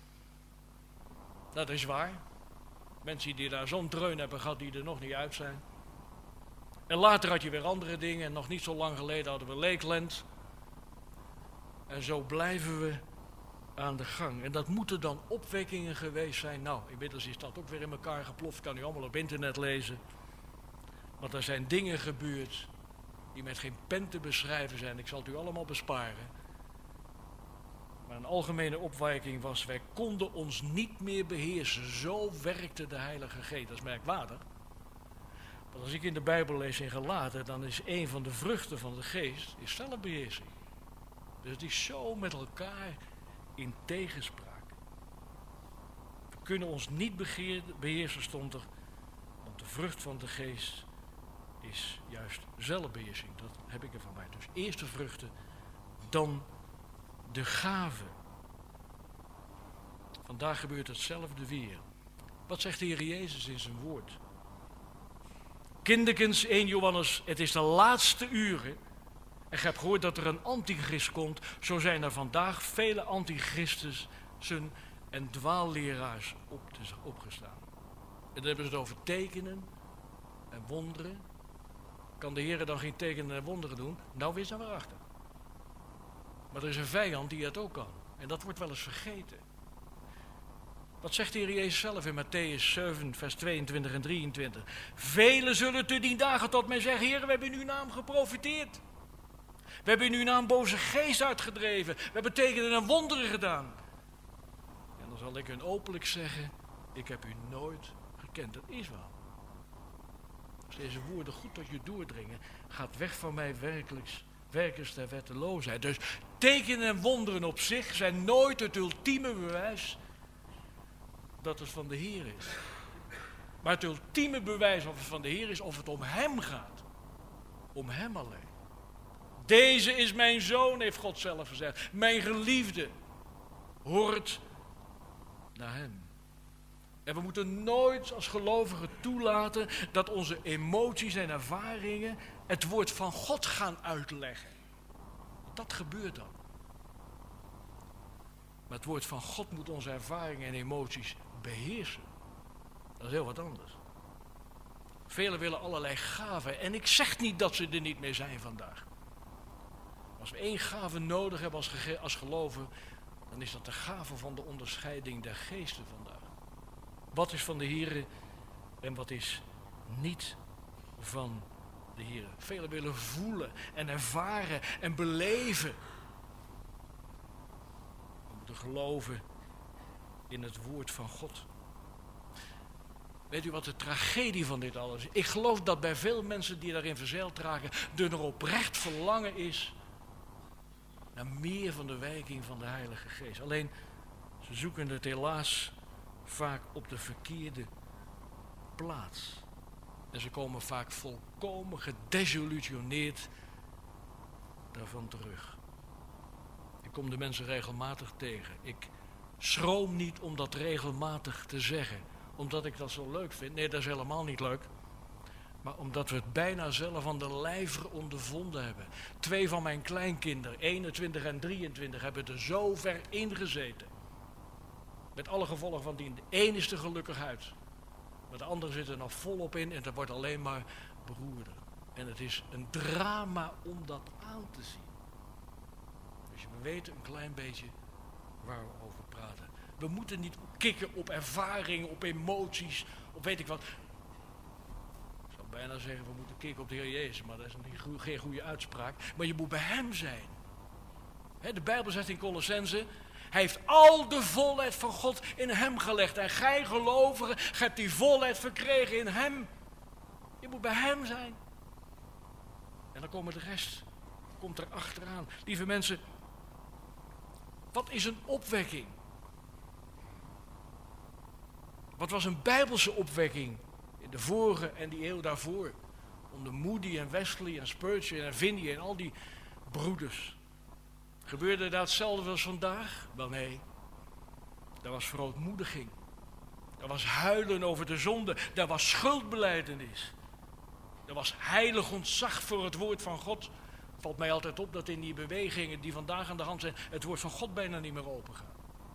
Speaker 1: Dat is waar. Mensen die daar zo'n dreun hebben gehad die er nog niet uit zijn. En later had je weer andere dingen en nog niet zo lang geleden hadden we Lakeland. En zo blijven we aan de gang. En dat moeten dan opwekkingen geweest zijn. Nou, inmiddels is dat ook weer in elkaar geploft. Kan u allemaal op internet lezen. Want er zijn dingen gebeurd die met geen pen te beschrijven zijn. Ik zal het u allemaal besparen. Maar een algemene opwekking was, wij konden ons niet meer beheersen. Zo werkte de Heilige Geest. Dat is merkwaardig. Want als ik in de Bijbel lees in Galaten, dan is een van de vruchten van de Geest is zelfbeheersing. Dus het is zo met elkaar in tegenspraak. We kunnen ons niet beheersen, stond er, want de vrucht van de Geest is juist zelfbeheersing. Dat heb ik er van mij. Dus eerst de vruchten, dan de gaven. Vandaag gebeurt hetzelfde weer. Wat zegt de Heer Jezus in zijn woord? Kinderkens, 1 Johannes, het is de laatste uren. En je hebt gehoord dat er een antichrist komt. Zo zijn er vandaag vele antichristen en dwaalleraars opgestaan. En dan hebben ze het over tekenen en wonderen. Kan de Heer dan geen tekenen en wonderen doen? Nou, wees daar maar achter. Maar er is een vijand die het ook kan. En dat wordt wel eens vergeten. Wat zegt de Heer Jezus zelf in Matthäus 7, vers 22 en 23? Velen zullen te die dagen tot mij zeggen: Heer, we hebben in uw naam geprofiteerd. We hebben in uw naam boze geest uitgedreven. We hebben tekenen en wonderen gedaan. En dan zal ik hun openlijk zeggen: ik heb u nooit gekend. Dat is wel. Als deze woorden goed tot je doordringen, gaat weg van mij werkers der wetteloosheid. Dus tekenen en wonderen op zich zijn nooit het ultieme bewijs dat het van de Heer is. Maar het ultieme bewijs of het van de Heer is, of het om Hem gaat. Om Hem alleen. Deze is mijn zoon, heeft God zelf gezegd. Mijn geliefde. Hoort naar Hem. En we moeten nooit als gelovigen toelaten dat onze emoties en ervaringen het woord van God gaan uitleggen. Dat gebeurt dan. Maar het woord van God moet onze ervaringen en emoties beheersen. Dat is heel wat anders. Velen willen allerlei gaven. En ik zeg niet dat ze er niet meer zijn vandaag. Als we 1 gave nodig hebben als geloven, dan is dat de gave van de onderscheiding der geesten vandaag. Wat is van de Heer en wat is niet van de Heer. Velen willen voelen en ervaren en beleven. We moeten geloven in het woord van God. Weet u wat de tragedie van dit alles is? Ik geloof dat bij veel mensen die daarin verzeild raken, er oprecht verlangen is naar meer van de werking van de Heilige Geest. Alleen, ze zoeken het helaas vaak op de verkeerde plaats. En ze komen vaak volkomen gedesillusioneerd daarvan terug. Ik kom de mensen regelmatig tegen. Ik schroom niet om dat regelmatig te zeggen, omdat ik dat zo leuk vind. Nee, dat is helemaal niet leuk. Maar omdat we het bijna zelf aan de lijve ondervonden hebben. 2 van mijn kleinkinderen, 21 en 23, hebben er zo ver ingezeten. Met alle gevolgen van dien. De een is er gelukkig uit. Maar de andere zit er nog volop in en dat wordt alleen maar beroerder. En het is een drama om dat aan te zien. Dus we weten een klein beetje waar we over praten. We moeten niet kikken op ervaringen, op emoties, op weet ik wat. Ik zou bijna zeggen, we moeten kikken op de Heer Jezus, maar dat is geen goede uitspraak. Maar je moet bij Hem zijn. De Bijbel zegt in Colossenzen: Hij heeft al de volheid van God in Hem gelegd. En gij gelovigen, gij hebt die volheid verkregen in Hem. Je moet bij Hem zijn. En dan komt de rest er achteraan. Lieve mensen, wat is een opwekking? Wat was een Bijbelse opwekking in de vorige en die eeuw daarvoor? Onder Moody en Wesley en Spurgeon en Finney en al die broeders. Gebeurde dat hetzelfde als vandaag? Wel nee. Er was verootmoediging. Er was huilen over de zonde. Er was schuldbelijdenis. Er was heilig ontzag voor het woord van God. Valt mij altijd op dat in die bewegingen die vandaag aan de hand zijn, het woord van God bijna niet meer open gaat.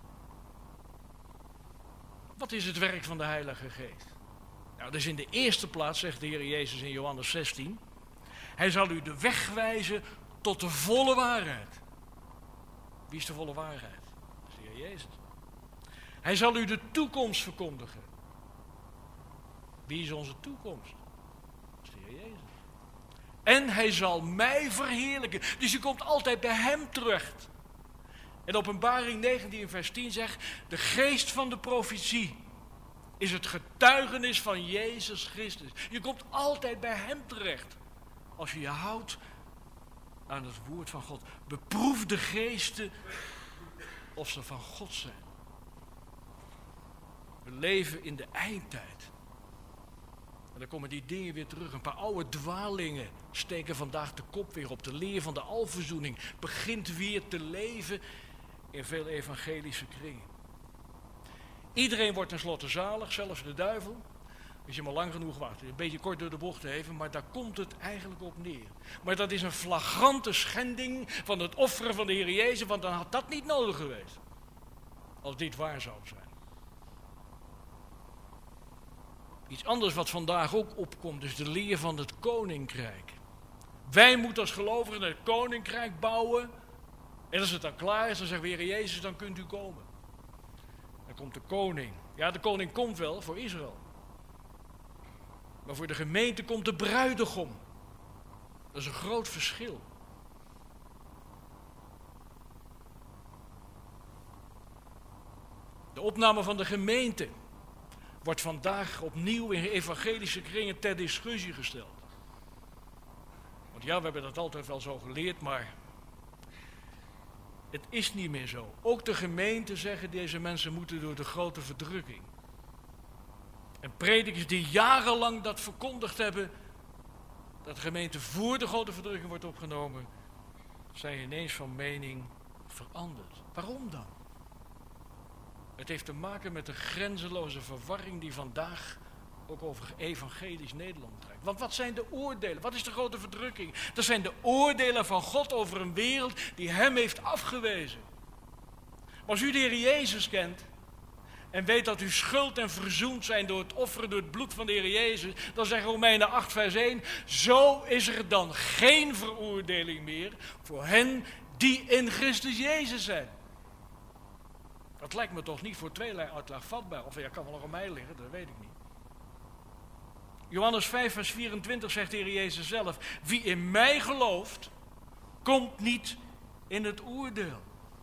Speaker 1: Wat is het werk van de Heilige Geest? Nou, dus in de eerste plaats zegt de Heer Jezus in Johannes 16. Hij zal u de weg wijzen tot de volle waarheid. Wie is de volle waarheid? Dat is de Heer Jezus. Hij zal u de toekomst verkondigen. Wie is onze toekomst? Dat is de Heer Jezus. En hij zal mij verheerlijken. Dus je komt altijd bij Hem terecht. En Openbaring 19 vers 10 zegt: de geest van de profetie is het getuigenis van Jezus Christus. Je komt altijd bij Hem terecht. Als je je houdt aan het woord van God. Beproef de geesten of ze van God zijn. We leven in de eindtijd. En dan komen die dingen weer terug. Een paar oude dwalingen steken vandaag de kop weer op. De leer van de alverzoening begint weer te leven in veel evangelische kringen. Iedereen wordt tenslotte zalig, zelfs de duivel. Als je maar lang genoeg wacht. Een beetje kort door de bocht even, maar daar komt het eigenlijk op neer. Maar dat is een flagrante schending van het offeren van de Heer Jezus, want dan had dat niet nodig geweest. Als dit waar zou zijn. Iets anders wat vandaag ook opkomt, is de leer van het koninkrijk. Wij moeten als gelovigen het koninkrijk bouwen. En als het dan klaar is, dan zeggen we, Heer Jezus, dan kunt u komen. Dan komt de koning. Ja, de koning komt wel voor Israël. Maar voor de gemeente komt de bruidegom. Dat is een groot verschil. De opname van de gemeente wordt vandaag opnieuw in evangelische kringen ter discussie gesteld. Want ja, we hebben dat altijd wel zo geleerd, maar het is niet meer zo. Ook de gemeente zeggen, deze mensen moeten door de grote verdrukking. En predikers die jarenlang dat verkondigd hebben, dat de gemeente voor de grote verdrukking wordt opgenomen, zijn ineens van mening veranderd. Waarom dan? Het heeft te maken met de grenzeloze verwarring die vandaag ook over evangelisch Nederland trekt. Want wat zijn de oordelen? Wat is de grote verdrukking? Dat zijn de oordelen van God over een wereld die hem heeft afgewezen. Maar als u de Heer Jezus kent en weet dat uw schuld en verzoend zijn door het offeren, door het bloed van de Heer Jezus, dan zegt Romeinen 8 vers 1, zo is er dan geen veroordeling meer voor hen die in Christus Jezus zijn. Dat lijkt me toch niet voor tweelei uitleg vatbaar. Of ja, kan wel nog aan mij liggen, dat weet ik niet. Johannes 5 vers 24 zegt de Heer Jezus zelf, wie in mij gelooft, komt niet in het oordeel.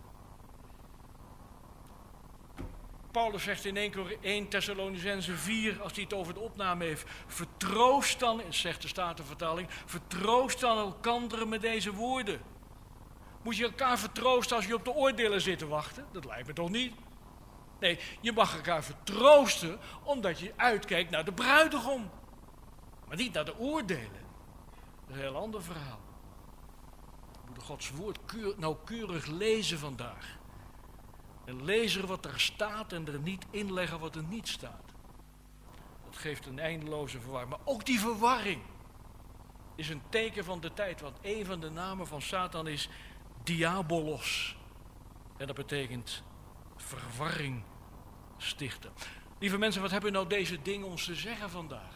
Speaker 1: Paulus zegt in 1 Thessalonicenzen 4, als hij het over de opname heeft, vertroost dan, zegt de Statenvertaling, vertroost dan elkander met deze woorden. Moet je elkaar vertroosten als je op de oordelen zit te wachten? Dat lijkt me toch niet? Nee, je mag elkaar vertroosten omdat je uitkijkt naar de bruidegom. Maar niet naar de oordelen. Dat is een heel ander verhaal. We moeten Gods woord nauwkeurig lezen vandaag. En lezen wat er staat en er niet inleggen wat er niet staat. Dat geeft een eindeloze verwarring. Maar ook die verwarring is een teken van de tijd. Want een van de namen van Satan is Diabolos. En dat betekent verwarring stichten. Lieve mensen, wat hebben nou deze dingen ons te zeggen vandaag?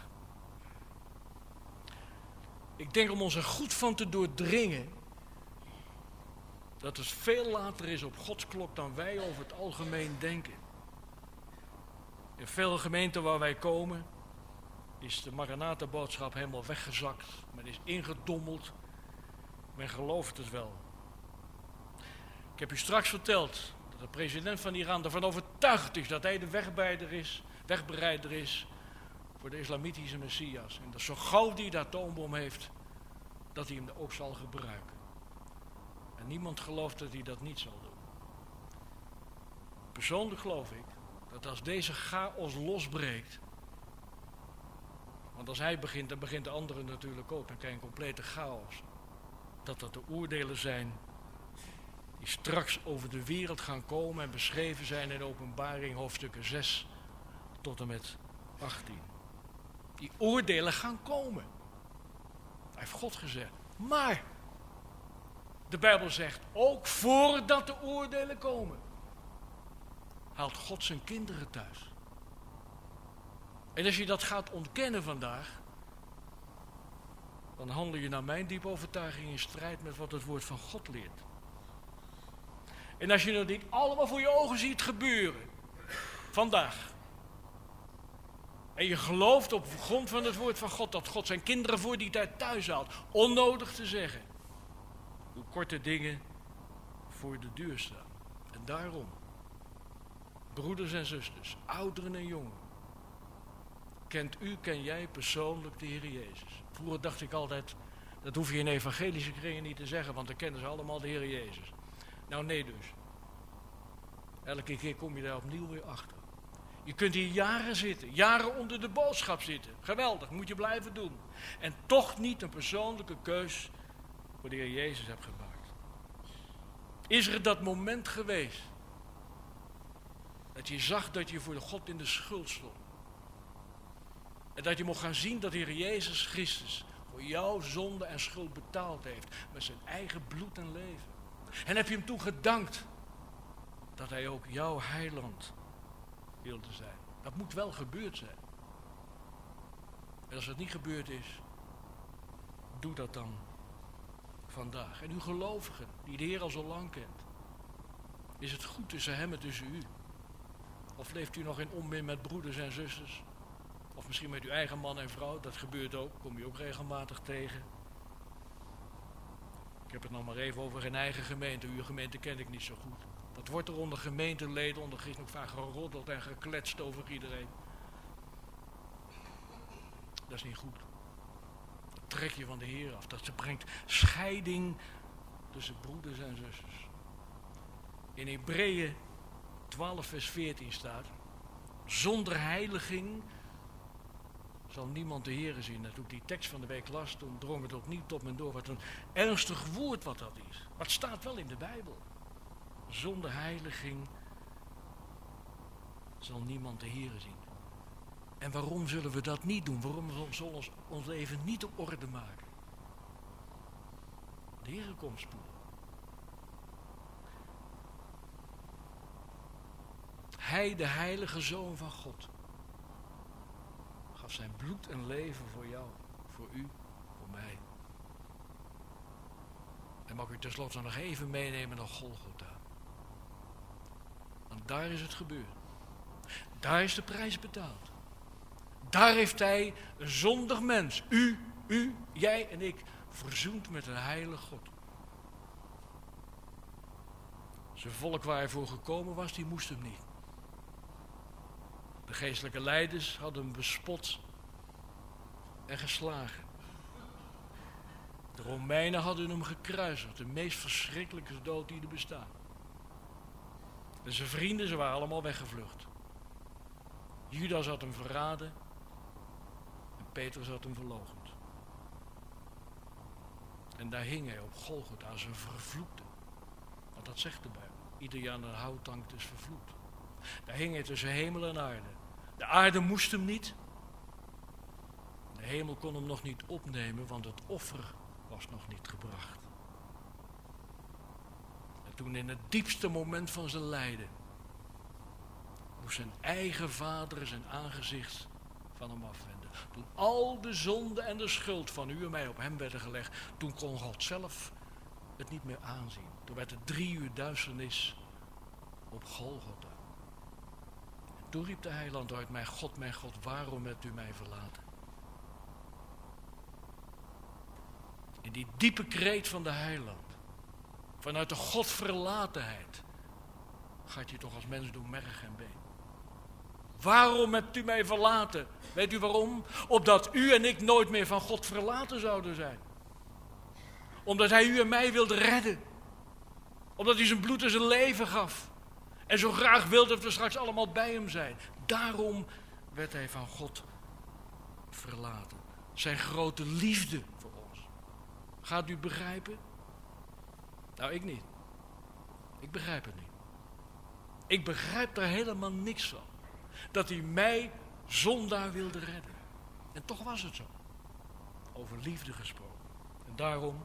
Speaker 1: Ik denk om ons er goed van te doordringen dat het veel later is op Gods klok dan wij over het algemeen denken. In veel gemeenten waar wij komen is de Maranatha-boodschap helemaal weggezakt. Men is ingedommeld. Men gelooft het wel. Ik heb u straks verteld dat de president van Iran ervan overtuigd is dat hij de wegbereider is voor de islamitische Messias. En dat zo gauw die de atoombom heeft, dat hij hem ook zal gebruiken. En niemand gelooft dat hij dat niet zal doen. Persoonlijk geloof ik dat als deze chaos losbreekt, want als hij begint, dan begint de andere natuurlijk ook, dan krijg je een complete chaos. Dat de oordelen zijn die straks over de wereld gaan komen en beschreven zijn in Openbaring hoofdstukken 6 tot en met 18. Die oordelen gaan komen. Dat heeft God gezegd. Maar de Bijbel zegt ook voordat de oordelen komen, haalt God zijn kinderen thuis. En als je dat gaat ontkennen vandaag, dan handel je naar mijn diepe overtuiging in strijd met wat het woord van God leert. En als je dat niet allemaal voor je ogen ziet gebeuren, vandaag, en je gelooft op grond van het woord van God dat God zijn kinderen voor die tijd thuis haalt, onnodig te zeggen hoe korte dingen voor de deur staan. En daarom, broeders en zusters, ouderen en jongeren, ken jij persoonlijk de Heer Jezus? Vroeger dacht ik altijd, dat hoef je in evangelische kringen niet te zeggen, want dan kennen ze allemaal de Heer Jezus. Nou nee dus. Elke keer kom je daar opnieuw weer achter. Je kunt hier jaren zitten, jaren onder de boodschap zitten. Geweldig, moet je blijven doen. En toch niet een persoonlijke keus voor de Heer Jezus hebt gemaakt. Is er dat moment geweest Dat je zag dat je voor de God in de schuld stond. En dat je mocht gaan zien dat de Heer Jezus Christus voor jouw zonde en schuld betaald heeft. Met zijn eigen bloed en leven. En heb je hem toen gedankt dat hij ook jouw heiland wilde zijn. Dat moet wel gebeurd zijn. En als het niet gebeurd is, doe dat dan vandaag. En uw gelovigen, die de Heer al zo lang kent, is het goed tussen hem en tussen u? Of leeft u nog in onmin met broeders en zusters? Of misschien met uw eigen man en vrouw, dat gebeurt ook, kom je ook regelmatig tegen. Ik heb het nog maar even over een eigen gemeente, uw gemeente ken ik niet zo goed. Dat wordt er onder gemeenteleden, onder Christen ook vaak geroddeld en gekletst over iedereen. Dat is niet goed. Dat trek je van de Heer af, dat brengt scheiding tussen broeders en zusters. In Hebreeën 12 vers 14 staat: zonder heiliging zal niemand de Heere zien. En toen ik die tekst van de week las, toen drong het opnieuw tot me door. Wat een ernstig woord wat dat is. Maar het staat wel in de Bijbel. Zonder heiliging zal niemand de Heere zien. En waarom zullen we dat niet doen? Waarom zullen we ons leven niet op orde maken? De Heere komt spoedig. Hij, de heilige Zoon van God, gaf zijn bloed en leven voor jou, voor u, voor mij. En mag u tenslotte nog even meenemen naar Golgotha. Want daar is het gebeurd. Daar is de prijs betaald. Daar heeft hij een zondig mens, u, jij en ik, verzoend met een heilig God. Zijn volk waar hij voor gekomen was, die moest hem niet. De geestelijke leiders hadden hem bespot en geslagen. De Romeinen hadden hem gekruisigd, de meest verschrikkelijke dood die er bestaat. En zijn vrienden, ze waren allemaal weggevlucht. Judas had hem verraden en Petrus had hem verloochend. En daar hing hij op Golgotha als een vervloekte. Want dat zegt de Bijbel. Ieder jaar aan een hout hangt is vervloekt. Daar hing hij tussen hemel en aarde. De aarde moest hem niet. De hemel kon hem nog niet opnemen, want het offer was nog niet gebracht. En toen in het diepste moment van zijn lijden moest zijn eigen vader zijn aangezicht van hem afwenden. Toen al de zonde en de schuld van u en mij op hem werden gelegd, toen kon God zelf het niet meer aanzien. Toen werd het 3 uur duisternis op Golgotha. En toen riep de heiland uit: mijn God, waarom hebt u mij verlaten? In die diepe kreet van de heiland, vanuit de Godverlatenheid, gaat je toch als mens door merg en been. Waarom hebt u mij verlaten? Weet u waarom? Opdat u en ik nooit meer van God verlaten zouden zijn. Omdat hij u en mij wilde redden. Omdat hij zijn bloed en zijn leven gaf. En zo graag wilde dat we straks allemaal bij hem zijn. Daarom werd hij van God verlaten. Zijn grote liefde voor ons. Gaat u begrijpen? Nou, ik niet. Ik begrijp het niet. Ik begrijp daar helemaal niks van. Dat hij mij zondaar wilde redden. En toch was het zo. Over liefde gesproken. En daarom,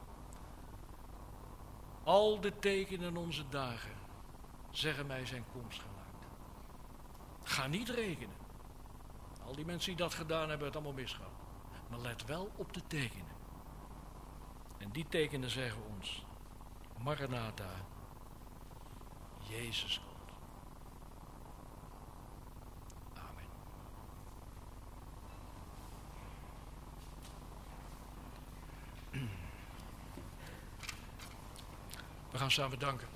Speaker 1: al de tekenen in onze dagen zeggen mij zijn komst gemaakt. Ga niet rekenen. Al die mensen die dat gedaan hebben, het allemaal misgehad. Maar let wel op de tekenen. En die tekenen zeggen ons: Maranatha, Jezus komt. Amen. We gaan samen danken.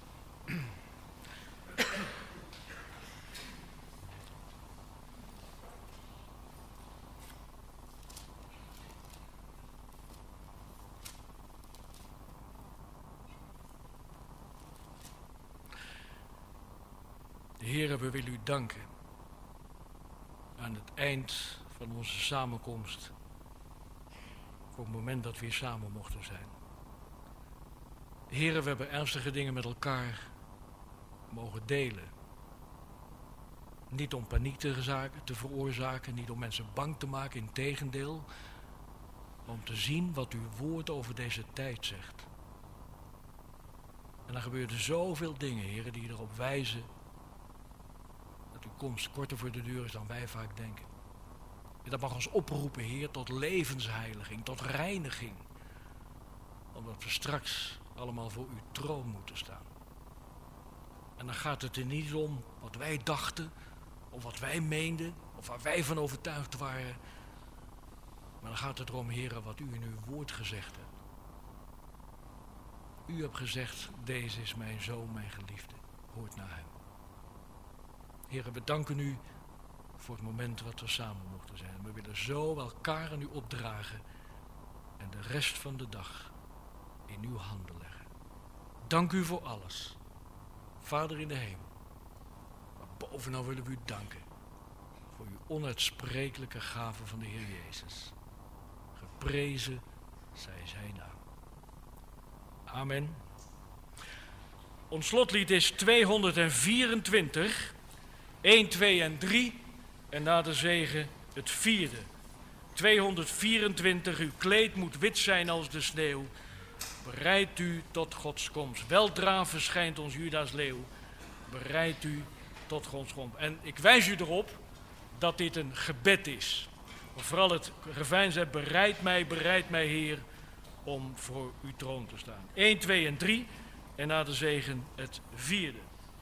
Speaker 1: Heere, we willen u danken aan het eind van onze samenkomst, voor het moment dat we weer samen mochten zijn. Heere, we hebben ernstige dingen met elkaar mogen delen. Niet om paniek te veroorzaken, niet om mensen bang te maken, integendeel. Maar om te zien wat uw woord over deze tijd zegt. En dan gebeuren zoveel dingen, heren, die erop wijzen dat uw komst korter voor de deur is dan wij vaak denken. En dat mag ons oproepen, Heer, tot levensheiliging, tot reiniging. Omdat we straks allemaal voor uw troon moeten staan. En dan gaat het er niet om wat wij dachten, of wat wij meenden, of waar wij van overtuigd waren. Maar dan gaat het erom, Heer, wat u in uw woord gezegd hebt. U hebt gezegd, deze is mijn zoon, mijn geliefde. Hoort naar hem. Heer, we danken u voor het moment wat we samen mochten zijn. We willen zo elkaar aan u opdragen en de rest van de dag in uw handen leggen. Dank u voor alles. Vader in de hemel. Maar bovenal willen we u danken voor uw onuitsprekelijke gave van de Heer Jezus. Geprezen zij zijn naam. Amen. Ons slotlied is 224, 1, 2 en 3 en na de zegen het vierde. 224, uw kleed moet wit zijn als de sneeuw. Bereid u tot Gods komst. Weldra verschijnt ons Juda's leeuw. Bereid u tot Gods komst. En ik wijs u erop dat dit een gebed is. Maar vooral het refrein zegt, bereid mij Heer, om voor uw troon te staan. 1, 2 en 3 en na de zegen het vierde.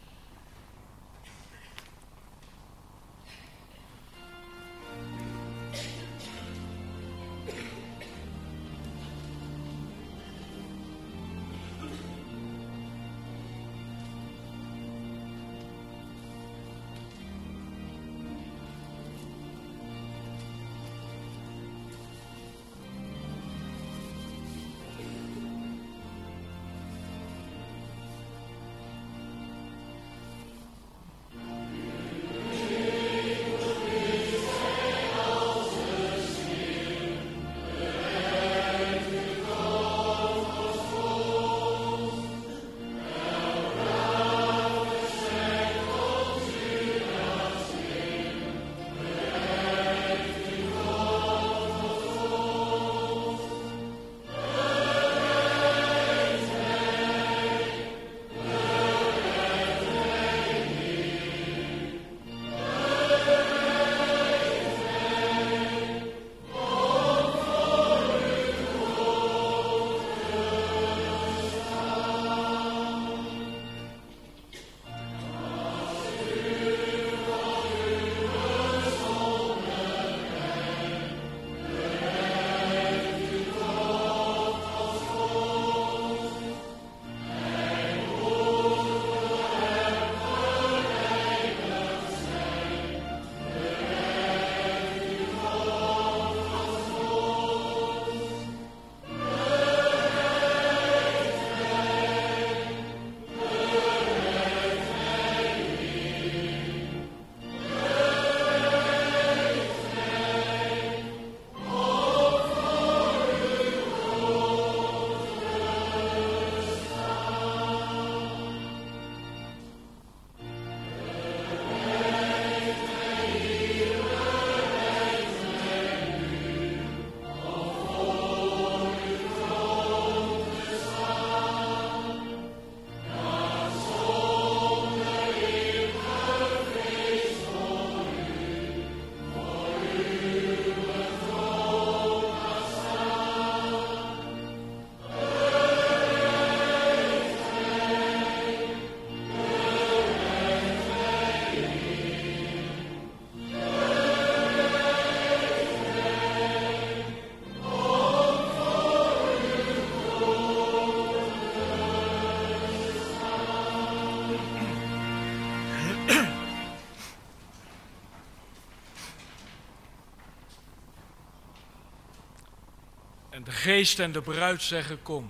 Speaker 1: En de geest en de bruid zeggen, kom.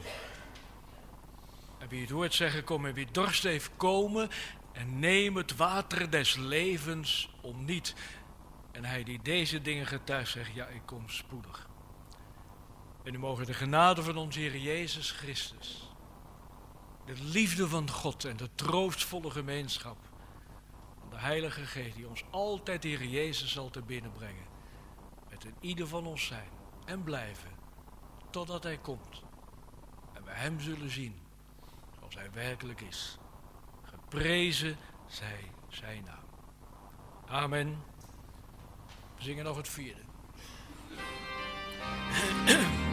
Speaker 1: En wie het hoort zeggen, kom. En wie dorst heeft, komen. En neem het water des levens om niet. En hij die deze dingen getuigt, zegt, ja, ik kom spoedig. En nu mogen de genade van onze Heer Jezus Christus, de liefde van God en de troostvolle gemeenschap, de Heilige Geest die ons altijd de Heer Jezus zal te binnen brengen. Met een ieder van ons zijn en blijven totdat Hij komt. En we Hem zullen zien zoals Hij werkelijk is. Geprezen zij zijn naam. Amen. We zingen nog het vierde.